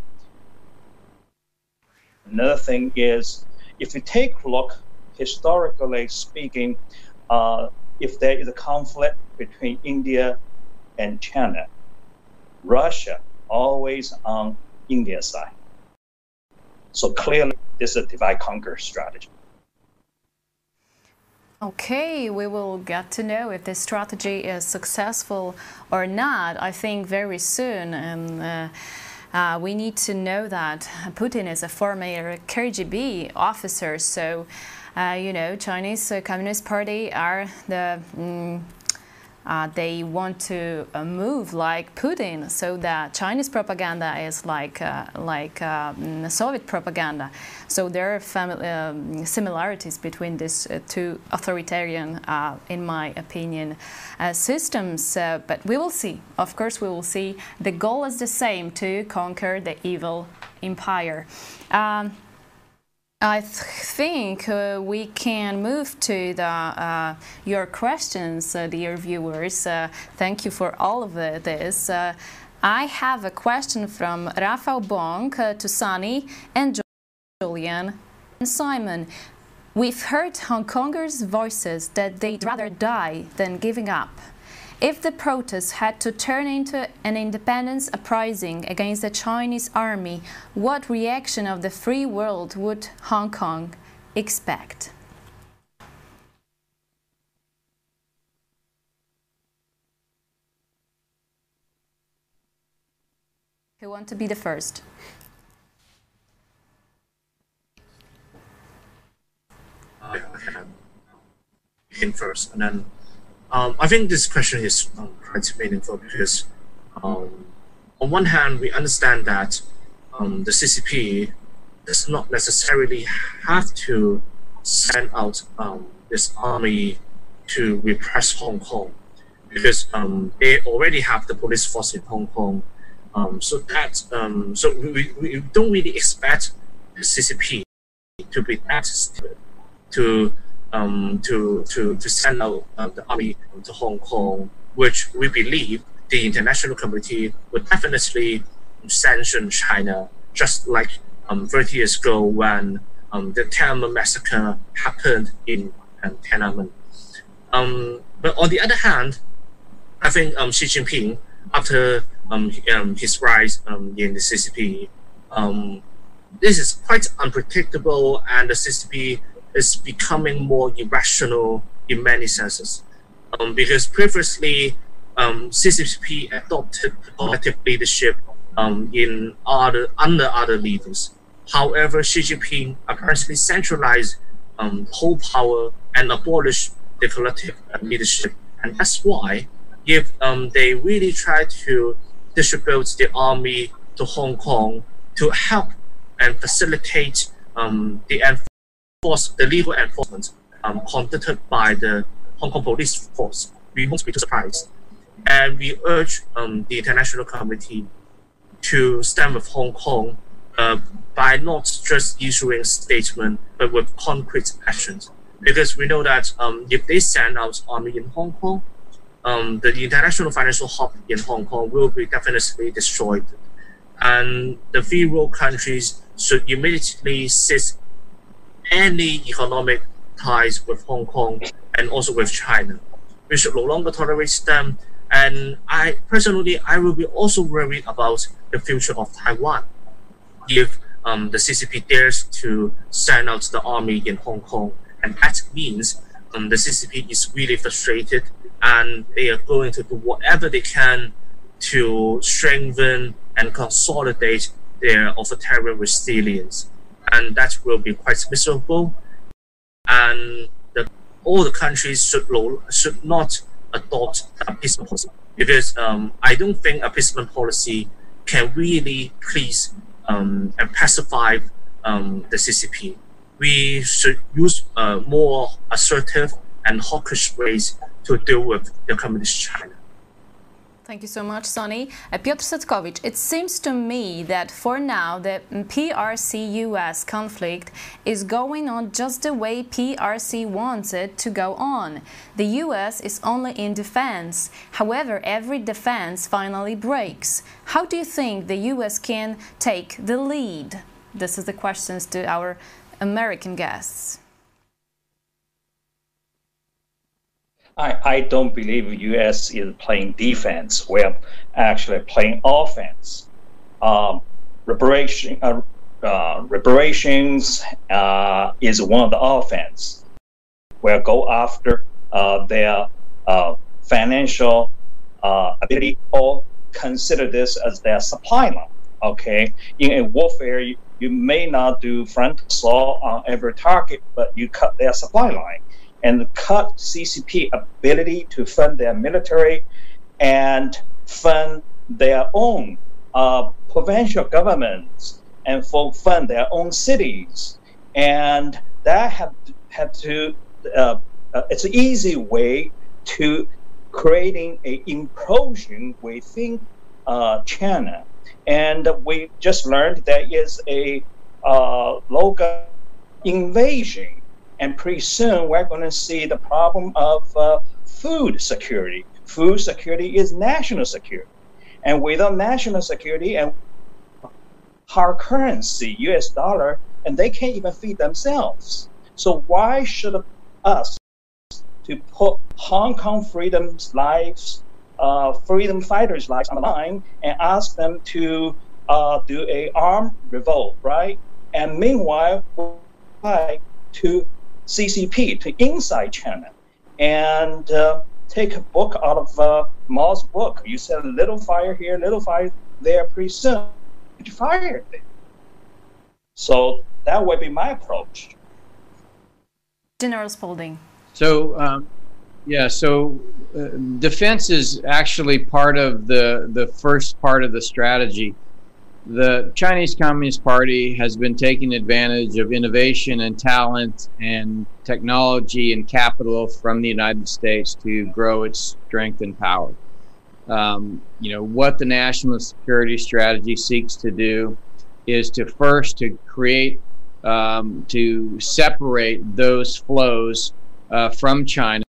Another thing is, if you take a look, historically speaking, uh, if there is a conflict between India and China, Russia always on India's side. So clearly, this is a divide-conquer strategy. Okay, we will get to know if this strategy is successful or not, I think, very soon. And uh, uh, we need to know that Putin is a former K G B officer, so uh, you know, Chinese uh, Communist Party are the mm, uh, they want to uh, move like Putin, so that Chinese propaganda is like uh, like uh, Soviet propaganda. So there are family, um, similarities between these uh, two authoritarian, uh, in my opinion, uh, systems. Uh, but we will see. Of course, we will see. The goal is the same: to conquer the evil empire. Um, I th think uh, we can move to the, uh, your questions, uh, dear viewers. Uh, thank you for all of the, this. Uh, I have a question from Rafael Bong uh, to Sunny and Julian and Simon. We've heard Hong Kongers' voices that they'd rather die than giving up. If the protests had to turn into an independence uprising against the Chinese army, what reaction of the free world would Hong Kong expect? Who wants to be the first? I can begin first, and then Um, I think this question is um, quite meaningful because, um, on one hand, we understand that um, the C C P does not necessarily have to send out um, this army to repress Hong Kong, because um, they already have the police force in Hong Kong. Um, so that um, so we, we don't really expect the C C P to be that stupid to. Um, to, to, to send out uh, the army to Hong Kong, which we believe the international community would definitely sanction China, just like um, thirty years ago when um, the Tiananmen massacre happened in um, Tiananmen. Um, but on the other hand, I think um, Xi Jinping, after um, um, his rise um, in the C C P, um, this is quite unpredictable, and the C C P is becoming more irrational in many senses. Um, because previously, um, C C P adopted collective leadership um, in other under other leaders. However, Xi Jinping apparently centralized um, whole power and abolished the collective leadership. And that's why, if um, they really try to distribute the army to Hong Kong to help and facilitate um, the Force, the legal enforcement um, conducted by the Hong Kong police force, we won't be too surprised. And we urge um, the international community to stand with Hong Kong uh, by not just issuing statements, but with concrete actions. Because we know that um, if they send out army in Hong Kong, um, the international financial hub in Hong Kong will be definitely destroyed. And the free world countries should immediately cease any economic ties with Hong Kong and also with China. We should no longer tolerate them And I personally, I will be also worried about the future of Taiwan. If um, the C C P dares to send out the army in Hong Kong, and that means um, the C C P is really frustrated, and they are going to do whatever they can to strengthen and consolidate their authoritarian resilience. And that will be quite miserable. And the, all the countries should, should not adopt appeasement policy, because um, I don't think appeasement policy can really please um, and pacify um, the C C P. We should use uh, more assertive and hawkish ways to deal with the communist China. Thank you so much, Sonny. Uh, Piotr Setkowicz, it seems to me that for now the P R C U S conflict is going on just the way P R C wants it to go on. The U S is only in defense. However, every defense finally breaks. How do you think the U S can take the lead? This is the questions to our American guests. I, I don't believe the U S is playing defense. We're actually playing offense. Um, reparation, uh, uh, reparations uh, is one of the offense. We'll go after uh, their uh, financial uh, ability, or consider this as their supply line. Okay, in a warfare, you, you may not do front assault on every target, but you cut their supply line and cut C C P ability to fund their military and fund their own uh, provincial governments and for fund their own cities. And that have had to, uh, uh, it's an easy way to creating an implosion within uh, China. And we just learned there is a uh, local invasion. And pretty soon, we're going to see the problem of uh, food security. Food security is national security. And without national security and hard currency, U S dollar, and they can't even feed themselves. So why should us to put Hong Kong freedom's lives, uh, freedom fighters' lives on the line and ask them to uh, do a armed revolt, right? And meanwhile, why to C C P, to inside China, and uh, take a book out of uh, Mao's book. You said a little fire here, little fire there, pretty soon you fire it. So that would be my approach. General Spalding. So, um, yeah, so uh, defense is actually part of the, the first part of the strategy. The Chinese Communist Party has been taking advantage of innovation and talent and technology and capital from the United States to grow its strength and power. Um, you know, what the national security strategy seeks to do is to first to create, um, to separate those flows uh, from China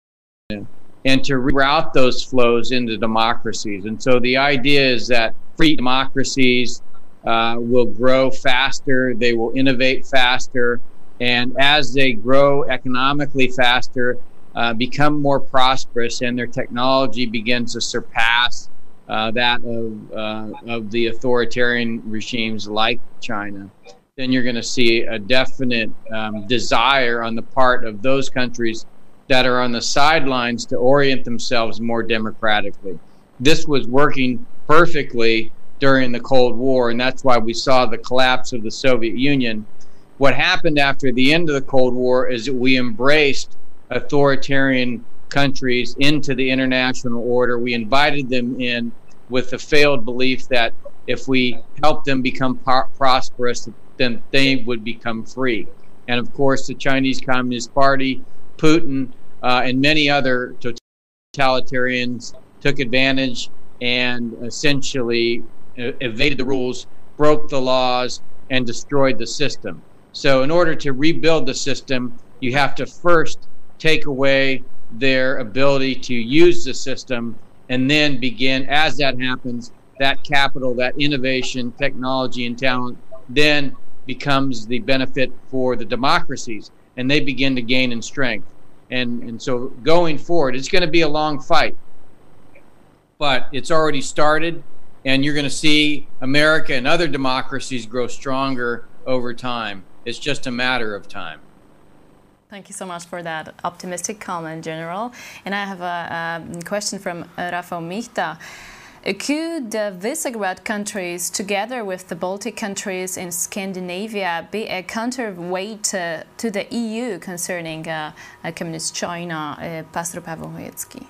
and to reroute those flows into democracies. And so the idea is that free democracies Uh, will grow faster, they will innovate faster, and as they grow economically faster, uh, become more prosperous, and their technology begins to surpass uh, that of, uh, of the authoritarian regimes like China, then you're going to see a definite um, desire on the part of those countries that are on the sidelines to orient themselves more democratically. This was working perfectly during the Cold War, and that's why we saw the collapse of the Soviet Union. What happened after the end of the Cold War is that we embraced authoritarian countries into the international order. We invited them in with the failed belief that if we helped them become prosperous, then they would become free. And of course, the Chinese Communist Party, Putin, uh, and many other totalitarians took advantage and essentially evaded the rules, broke the laws, and destroyed the system. So in order to rebuild the system, you have to first take away their ability to use the system, and then begin, as that happens, that capital, that innovation, technology, and talent then becomes the benefit for the democracies, and they begin to gain in strength. And, and so going forward, it's going to be a long fight. but it's already started, and you're going to see America and other democracies grow stronger over time. It's just a matter of time. Thank you so much for that optimistic comment, General. And I have a, a question from Rafał Michta. Could the Visegrad countries, together with the Baltic countries in Scandinavia, be a counterweight uh, to the E U concerning uh, uh, Communist China? Uh, Pastor Paweł Chojecki.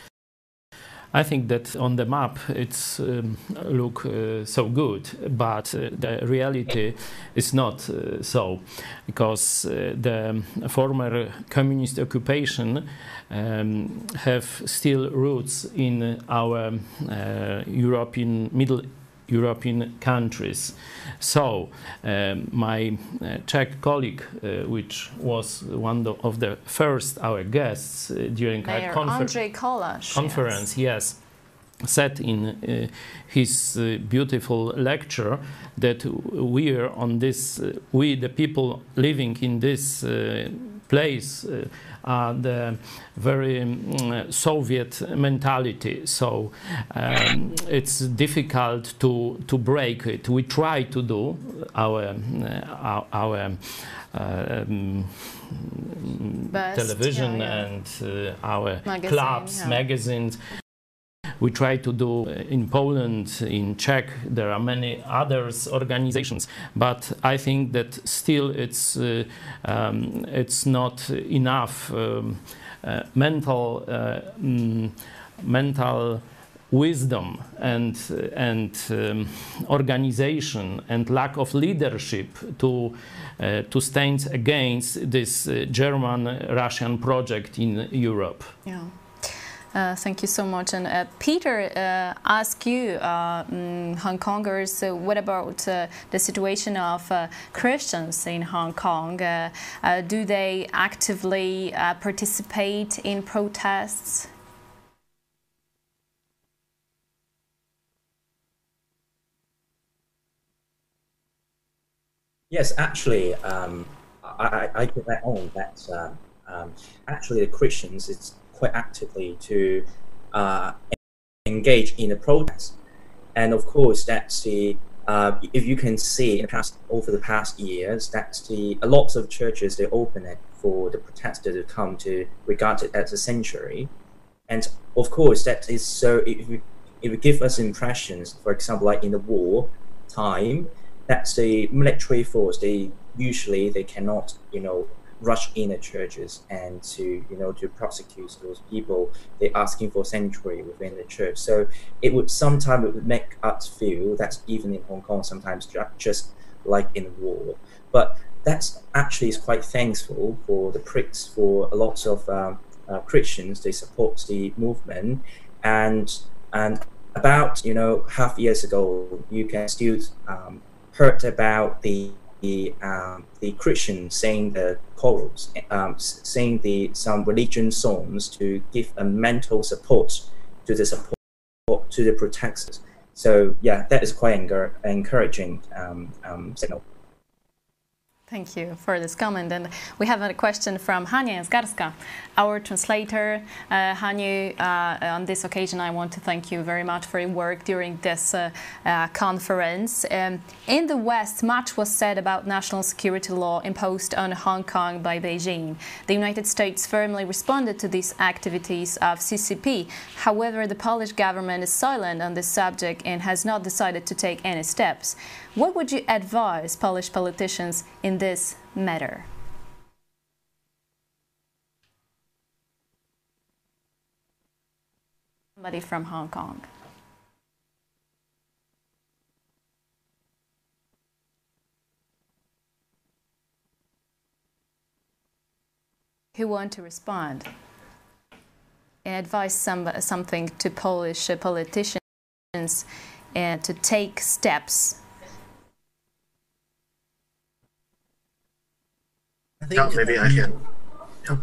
I think that on the map it's um, look uh, so good, but uh, the reality is not uh, so, because uh, the former communist occupation um, have still roots in our uh, European Middle European countries. So um, my uh, Czech colleague, uh, which was one of the first our guests uh, during Mayor our confer Andrzej Kolasz, conference, yes. yes, said in uh, his uh, beautiful lecture that we are on this, uh, we the people living in this uh, place uh, are the very um, Soviet mentality. So um, it's difficult to to break it. We try to do our uh, our, our um, Best, television yeah, yeah. and uh, our Magazine, clubs, yeah. magazines. We try to do in Poland, in Czech, there are many others organizations, but I think that still it's uh, um, it's not enough um, uh, mental uh, mm, mental wisdom and and um, organization and lack of leadership to uh, to stand against this uh, German-Russian project in Europe. Yeah. Uh, thank you so much. And uh, Peter, uh, ask you, uh, mm, Hong Kongers, uh, what about uh, the situation of uh, Christians in Hong Kong? Uh, uh, do they actively uh, participate in protests? Yes, actually, um, I, I put that on that um, um, actually the Christians, it's quite actively to uh, engage in the protest, and of course that's the uh, if you can see in the past over the past years, that's the a lot of churches they open it for the protesters to come to regard it as a sanctuary, and of course that is so if it, it would give us impressions, for example, like in the war time, that's the military force. They usually they cannot you know. rush in the churches and to you know to prosecute those people they're asking for sanctuary within the church. So it would sometimes it would make us feel that even in Hong Kong sometimes just like in war. But that's actually is quite thankful for the priests, for a lot of um, uh, Christians. They support the movement, and and about you know half years ago you can still um, heard about the the um, the Christians saying the chorals, um, saying the some religion songs to give a mental support to the support to the protesters. So yeah, that is quite encouraging um, um, signal. Thank you for this comment. And we have a question from Hania Zgarska, our translator. Uh, Hania, uh, on this occasion, I want to thank you very much for your work during this uh, uh, conference. Um, in the West, much was said about national security law imposed on Hong Kong by Beijing. The United States firmly responded to these activities of C C P. However, the Polish government is silent on this subject and has not decided to take any steps. What would you advise Polish politicians in this matter? Somebody from Hong Kong. Who want to respond and advise some, something to Polish politicians and to take steps? I think, Yeah, maybe I can. Yeah.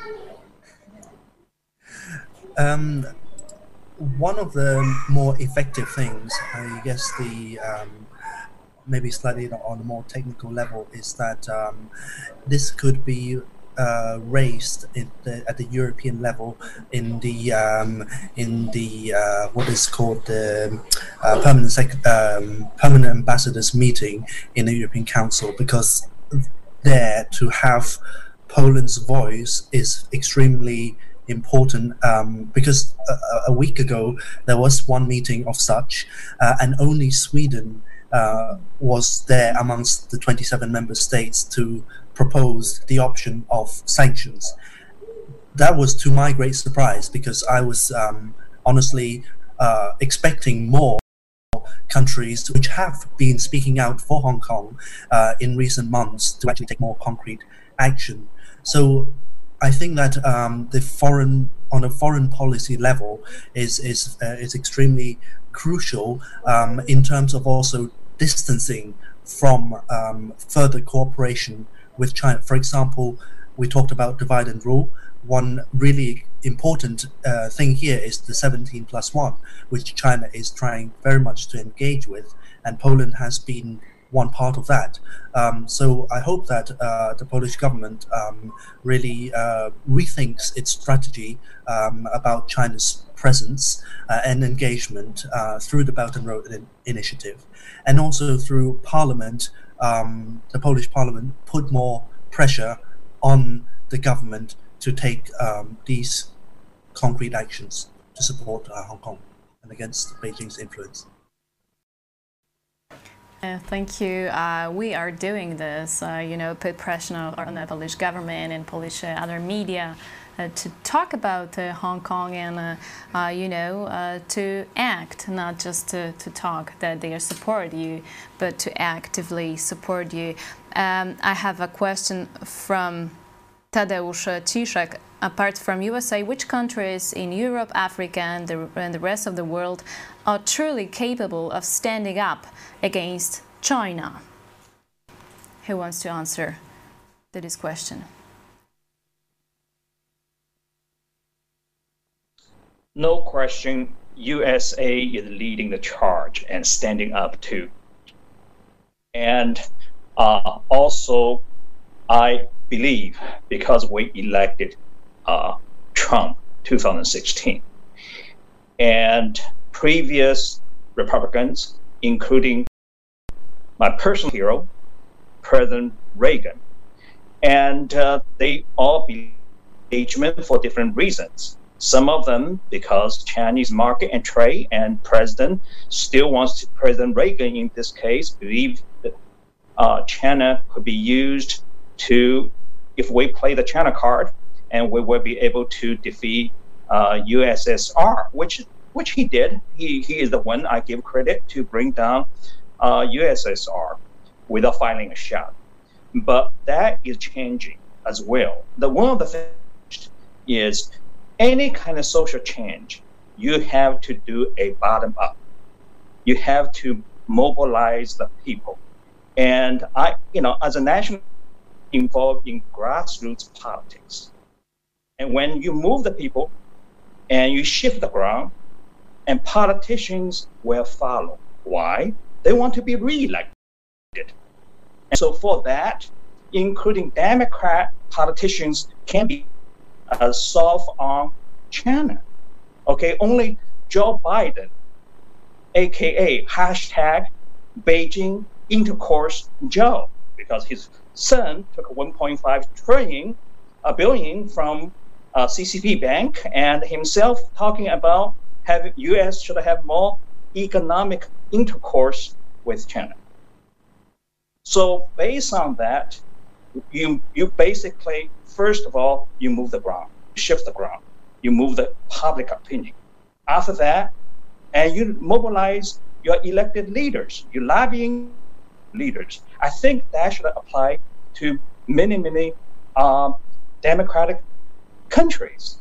Um, one of the more effective things, I guess, the um, maybe slightly on a more technical level, is that um, this could be uh, raised in the, at the European level in the um, in the uh, what is called the uh, permanent sec- um, permanent ambassadors meeting in the European Council, because there to have Poland's voice is extremely important, um, because a, a week ago there was one meeting of such, uh, and only Sweden uh, was there amongst the twenty-seven member states to propose the option of sanctions. That was to my great surprise, because I was um, honestly uh, expecting more countries which have been speaking out for Hong Kong uh, in recent months to actually take more concrete action. So I think that um, the foreign, on a foreign policy level, is is uh, is extremely crucial um, in terms of also distancing from um, further cooperation with China. For example, we talked about divide and rule. One really important uh, thing here is the seventeen plus one, which China is trying very much to engage with, and Poland has been one part of that. Um, so I hope that uh, the Polish government um, really uh, rethinks its strategy um, about China's presence uh, and engagement uh, through the Belt and Road in- Initiative, and also through Parliament. Um, the Polish Parliament put more pressure on the government to take um, these concrete actions to support uh, Hong Kong and against Beijing's influence. Uh, thank you. Uh, we are doing this, uh, you know, put pressure on the Polish government and Polish uh, other media uh, to talk about uh, Hong Kong and, uh, uh, you know, uh, to act, not just to, to talk that they support you, but to actively support you. Um, I have a question from Tadeusz Ciszek. Apart from U S A, which countries in Europe, Africa, and the, and the rest of the world are truly capable of standing up against China? Who wants to answer to this question? No question, U S A is leading the charge and standing up too. And uh, also, I believe, because we elected uh, Trump two thousand sixteen, and previous Republicans, including my personal hero, President Reagan, and uh, they all believe engagement for different reasons. Some of them because Chinese market and trade, and President still wants to, President Reagan in this case, believe that uh, China could be used to, if we play the China card, and we will be able to defeat uh, U S S R, which which he did. He he is the one I give credit to bring down uh, U S S R without firing a shot. But that is changing as well. The one of the things is any kind of social change, you have to do a bottom up. You have to mobilize the people. And I, you know, as a national involved in grassroots politics. And when you move the people and you shift the ground, and politicians will follow. Why? They want to be reelected. And so for that, including Democrat politicians can be uh, soft on China. Okay, only Joe Biden, A K A hashtag Beijing Intercourse Joe, because his son took one point five trillion a billion from uh, C C P Bank, and himself talking about having U S should have more economic intercourse with China. So based on that, you you basically, first of all, you move the ground, shift the ground, you move the public opinion. After that, and you mobilize your elected leaders, your lobbying leaders. I think that should apply to many, many um, democratic countries.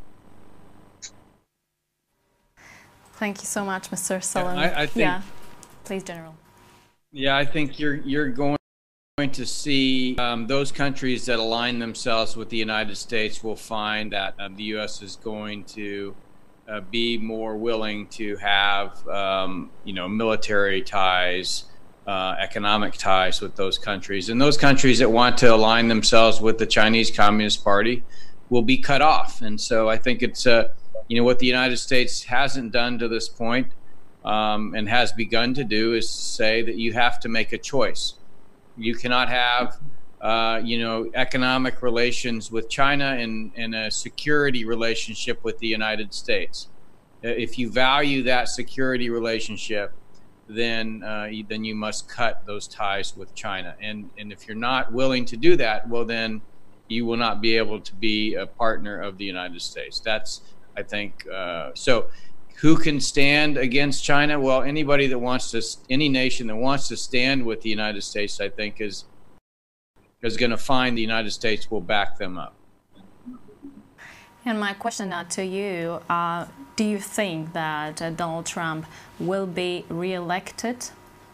Thank you so much, Mister Solon. Yeah, I, I think, yeah, please, General. Yeah, I think you're you're going to see um, those countries that align themselves with the United States will find that um, the U S is going to uh, be more willing to have um, you know military ties uh, economic ties with those countries. And those countries that want to align themselves with the Chinese Communist Party will be cut off. And so I think it's, uh, you know, what the United States hasn't done to this point um, and has begun to do is to say that you have to make a choice. You cannot have, uh, you know, economic relations with China and, and a security relationship with the United States. If you value that security relationship, then uh, you, then you must cut those ties with China. And, and if you're not willing to do that, well, then you will not be able to be a partner of the United States. That's, I think, uh, so who can stand against China? Well, anybody that wants to, any nation that wants to stand with the United States, I think, is, is going to find the United States will back them up. And my question now to you, uh, do you think that uh, Donald Trump will be re-elected?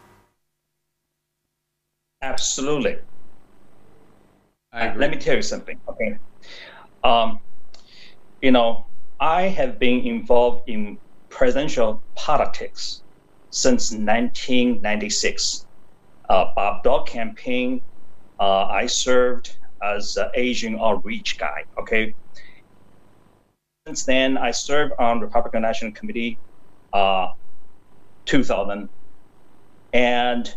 Absolutely. I agree. Let me tell you something, okay? Um, you know, I have been involved in presidential politics since nineteen ninety-six. Uh, Bob Dole campaign, uh, I served as an Asian outreach guy, okay? Since then, I served on Republican National Committee, uh, two thousand, and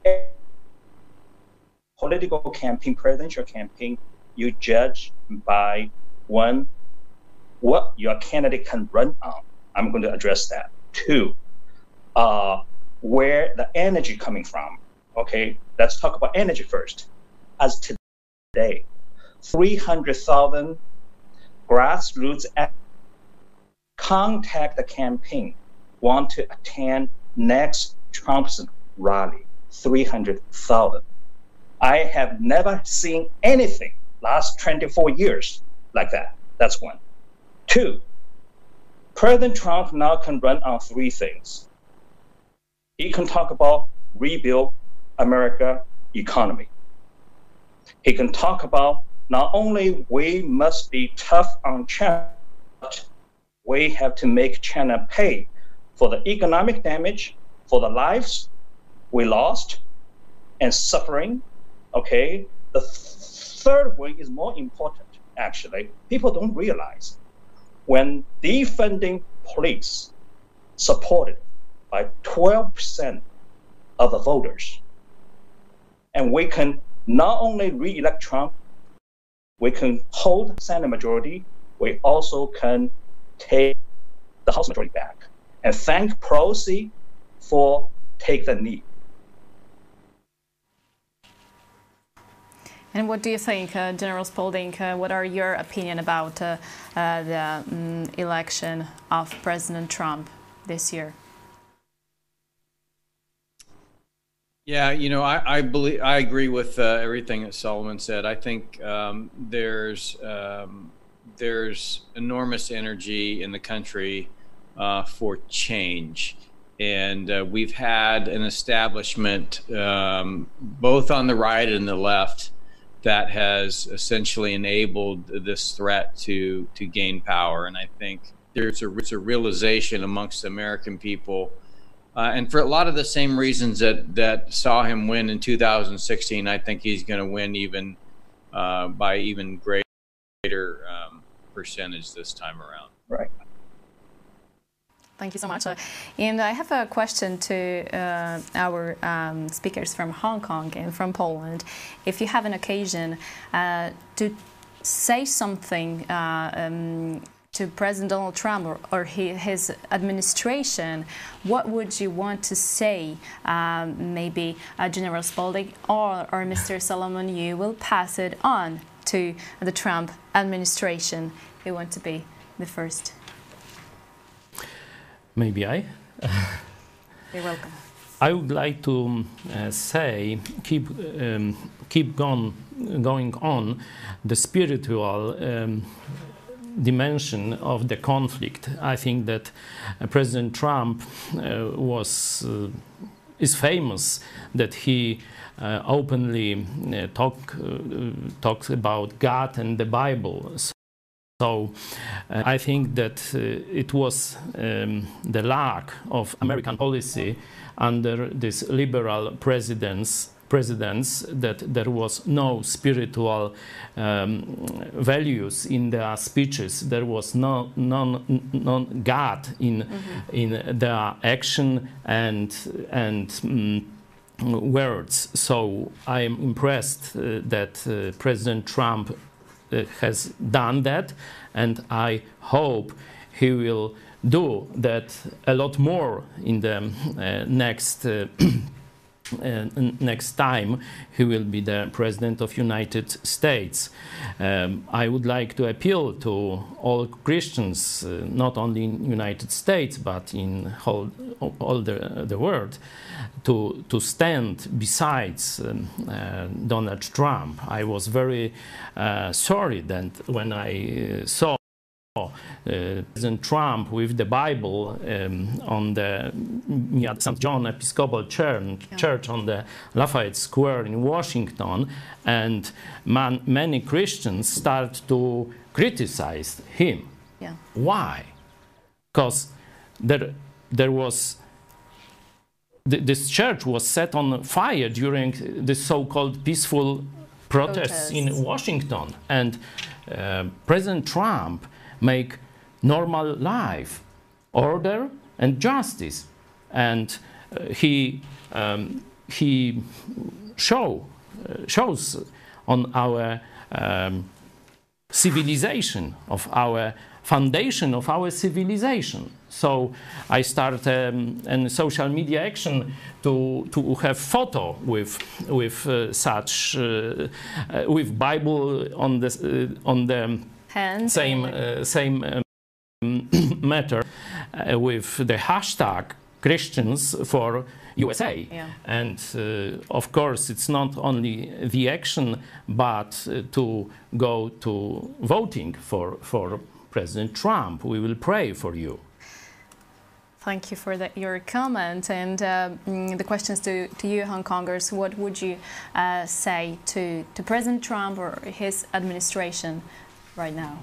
political campaign, presidential campaign, you judge by one, what your candidate can run on. I'm going to address that. Two, uh, where the energy coming from. Okay, let's talk about energy first. As today, three hundred thousand grassroots contact the campaign, want to attend next Trump's rally, three hundred thousand. I have never seen anything last twenty-four years like that. That's one. Two, President Trump now can run on three things. He can talk about rebuild America economy. He can talk about not only we must be tough on China, but we have to make China pay for the economic damage, for the lives we lost and suffering. Okay, the th third one is more important, actually. People don't realize when defunding police supported by twelve percent of the voters, and we can not only re-elect Trump, we can hold Senate majority, we also can take the House majority back. And thank Pelosi for take the knee. And what do you think, uh, General Spalding, uh, what are your opinion about uh, uh, the um, election of President Trump this year? Yeah, you know, I, I believe I agree with uh, everything that Solomon said. I think um, there's um, there's enormous energy in the country uh, for change, and uh, we've had an establishment um, both on the right and the left that has essentially enabled this threat to to gain power. And I think there's a, it's a realization amongst the American people. Uh, and for a lot of the same reasons that, that saw him win in two thousand sixteen, I think he's going to win even uh, by even greater um, percentage this time around. Right. Thank you so much. And I have a question to uh, our um, speakers from Hong Kong and from Poland. If you have an occasion uh, to say something uh, um, to President Donald Trump or, or his administration, what would you want to say? Um, maybe uh, General Spalding or, or Mister Solomon, you will pass it on to the Trump administration. You want to be the first? Maybe I? You're welcome. I would like to uh, say, keep um, keep going, going on the spiritual um, dimension of the conflict. I think that uh, President Trump uh, was uh, is famous that he uh, openly uh, talk uh, talks about God and the Bible. So So uh, I think that uh, it was um, the lack of American policy under this liberal presidents, presidents that there was no spiritual um, values in their speeches. There was no non, non God in mm-hmm. in their action and and um, words. So I am impressed uh, that uh, President Trump uh, has done that, and I hope he will do that a lot more in the uh, next uh, uh, next time he will be the president of United States. Um, I would like to appeal to all Christians, uh, not only in United States but in whole, all the, the world, to to stand besides um, uh, Donald Trump. I was very uh, sorry that when I uh, saw Uh, President Trump with the Bible um, on the yeah, Saint John Episcopal Church, yeah. Church on the Lafayette Square in Washington, and man, many Christians start to criticize him. Yeah. Why? Because there, there was th this church was set on fire during the so-called peaceful protests, protests in Washington, and uh, President Trump make normal life, order and justice, and uh, he um, he show uh, shows on our um, civilization, of our foundation of our civilization. So I start um, a social media action to to have photo with with uh, such uh, uh, with Bible on the uh, on the Hand. Same, uh, same um, matter uh, with the hashtag Christians for U S A. Yeah. And uh, of course, it's not only the action, but uh, to go to voting for, for President Trump. We will pray for you. Thank you for that, your comment. And uh, the questions to, to you, Hong Kongers, what would you uh, say to, to President Trump or his administration right now?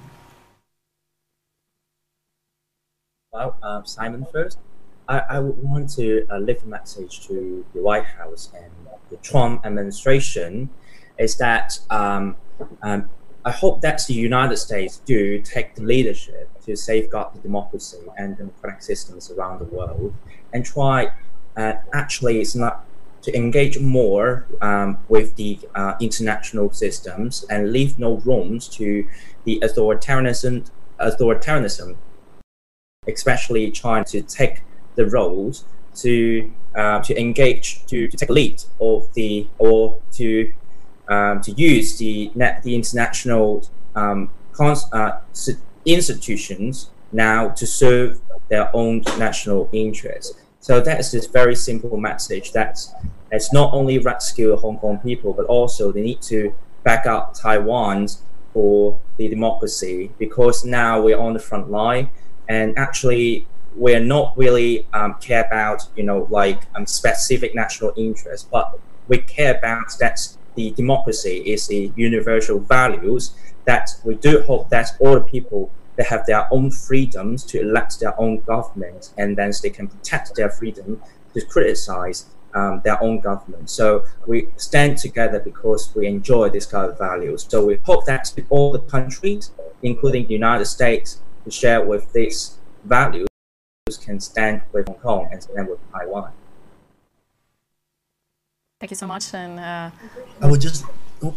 Well, um, Simon first. I, I would want to uh, leave a message to the White House and the Trump administration is that um, um, I hope that the United States do take the leadership to safeguard the democracy and democratic systems around the world and try, uh, actually it's not to engage more um, with the uh, international systems and leave no rooms to the authoritarianism, authoritarianism, especially trying to take the roles to uh, to engage, to, to take lead of the, or to um, to use the net, the international um, cons uh, institutions now to serve their own national interests. So that is this very simple message that it's not only rescue Hong Kong people, but also they need to back up Taiwan for the democracy, because now we're on the front line, and actually we're not really um, care about, you know, like um, specific national interests, but we care about that the democracy is the universal values, that we do hope that all the people they have their own freedoms to elect their own government, and then they can protect their freedom to criticize um, their own government. So we stand together because we enjoy this kind of values. So we hope that all the countries, including the United States, to share with these values, can stand with Hong Kong and stand with Taiwan. Thank you so much. And uh, I would just oh.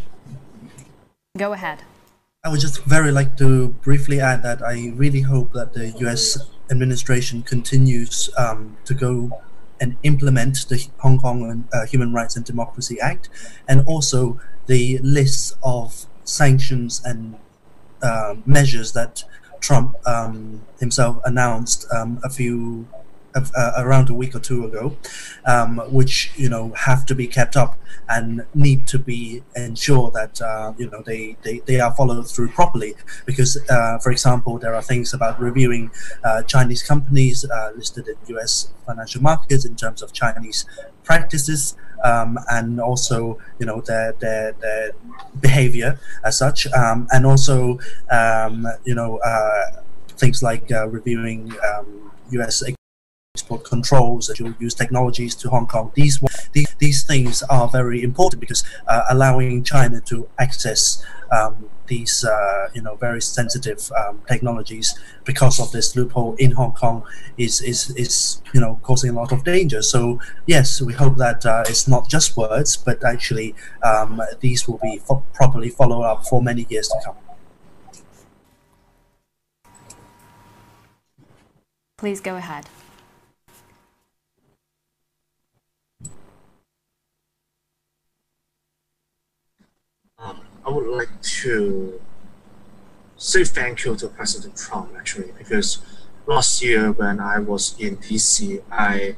go ahead. I would just very like to briefly add that I really hope that the U S administration continues um, to go and implement the Hong Kong uh, Human Rights and Democracy Act, and also the list of sanctions and uh, measures that Trump um, himself announced um, a few uh, around a week or two ago, um, which you know have to be kept up and need to be ensured that uh, you know they, they they are followed through properly. Because, uh, for example, there are things about reviewing uh, Chinese companies uh, listed in U S financial markets in terms of Chinese practices, um, and also you know their their their behavior as such, um, and also um, you know uh, things like uh, reviewing um, U S export controls, dual use technologies to Hong Kong. These these, these things are very important because uh, allowing China to access um, these uh, you know very sensitive um, technologies because of this loophole in Hong Kong is is is you know causing a lot of danger. So yes, we hope that uh, it's not just words, but actually um, these will be fo properly followed up for many years to come. Please go ahead. Um, I would like to say thank you to President Trump, actually, because last year when I was in D C, I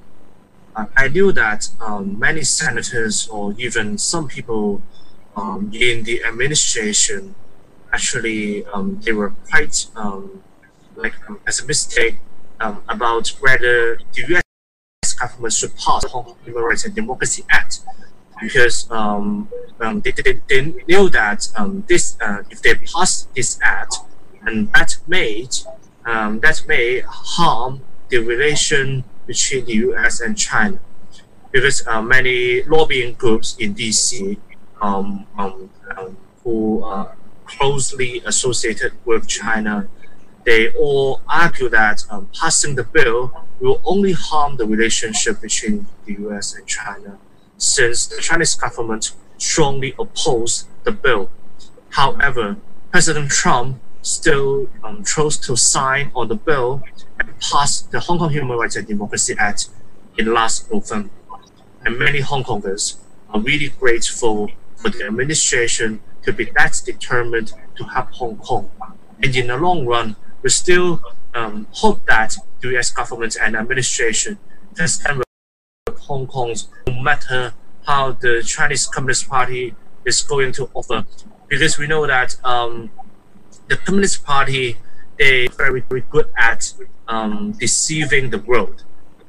I knew that um, many senators or even some people um, in the administration actually um, they were quite um, like um, pessimistic um, about whether the U S government should pass the Hong Kong Human Rights and Democracy Act, because um, um, they, they, they knew that um, this uh, if they pass this act, and that may um, that may harm the relation between the U S and China, because uh, many lobbying groups in D C um, um, um, who are closely associated with China, they all argue that um, passing the bill will only harm the relationship between the U S and China, since the Chinese government strongly opposed the bill. However, President Trump still um, chose to sign on the bill and pass the Hong Kong Human Rights and Democracy Act in last November. And many Hong Kongers are really grateful for the administration to be that determined to help Hong Kong. And in the long run, we still um, hope that the U S government and administration can stand with Hong Kong no matter how the Chinese Communist Party is going to offer. Because we know that um, the Communist Party, they are very, very good at um, deceiving the world.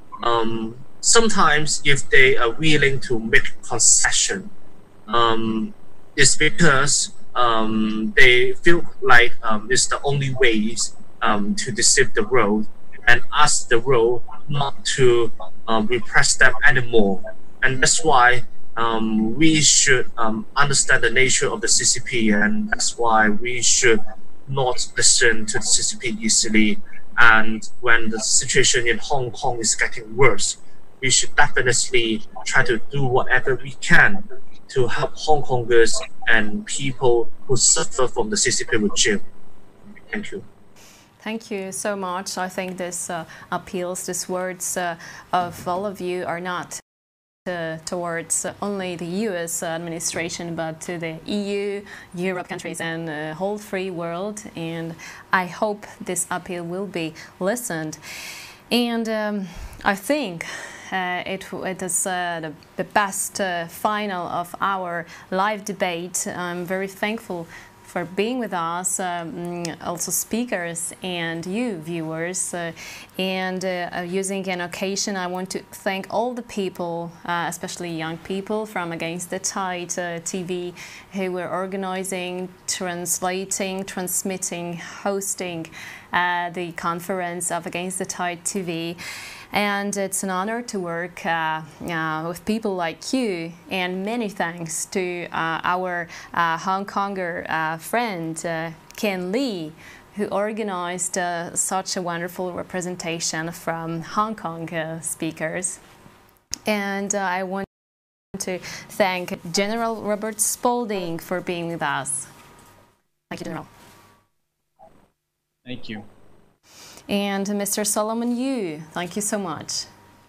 Um, sometimes if they are willing to make concession, um, it's because um, they feel like um, it's the only ways um, to deceive the world and ask the world not to um, repress them anymore. And that's why um, we should um, understand the nature of the C C P, and that's why we should not listen to the C C P easily. And when the situation in Hong Kong is getting worse, we should definitely try to do whatever we can to help Hong Kongers and people who suffer from the C C P regime. Thank you. Thank you so much. I think this uh, appeals, these words uh, of all of you are not uh, towards only the U S administration, but to the E U, Europe countries, and the whole free world. And I hope this appeal will be listened. And um, I think uh, it, it is uh, the, the best uh, final of our live debate. I'm very thankful for being with us, um, also speakers and you viewers. Uh, and uh, using an occasion, I want to thank all the people, uh, especially young people from Against the Tide uh, T V, who were organizing, translating, transmitting, hosting uh, the conference of Against the Tide T V. And it's an honor to work uh, uh, with people like you, and many thanks to uh, our uh, Hong Konger uh, friend, uh, Ken Lee, who organized uh, such a wonderful representation from Hong Kong uh, speakers. And uh, I want to thank General Robert Spalding for being with us. Thank you, General. Thank you. And Mister Solomon Yu, thank you so much.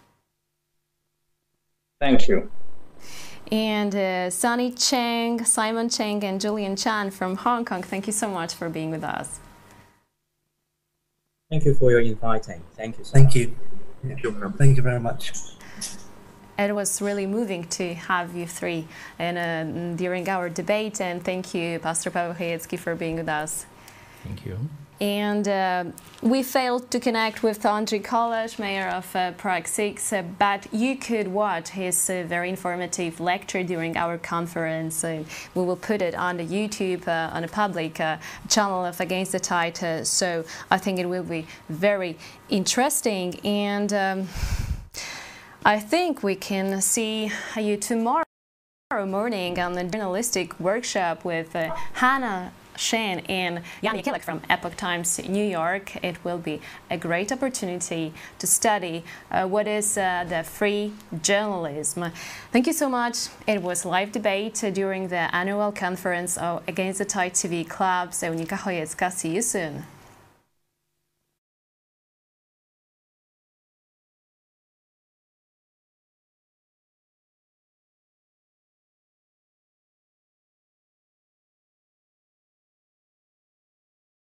Thank you. And uh, Sunny Cheng, Simon Cheng, and Julian Chan from Hong Kong, thank you so much for being with us. Thank you for your inviting. Thank you so Thank much. you. Yeah. Thank you very much. It was really moving to have you three in, uh, during our debate, and thank you, Pastor Paweł Chojecki, for being with us. Thank you. And uh, we failed to connect with Andrzej Kolasz, mayor of uh, Prague six, uh, but you could watch his uh, very informative lecture during our conference. Uh, we will put it on the YouTube, uh, on a public uh, channel of Against the Tide, uh, so I think it will be very interesting. And um, I think we can see you tomorrow morning on the journalistic workshop with uh, Hannah Shan and Yanni Killick from Epoch Times New York. It will be a great opportunity to study uh, what is uh, the free journalism. Thank you so much. It was a live debate uh, during the annual conference of Against the Tide T V Club. Eunike Chojecka. See you soon.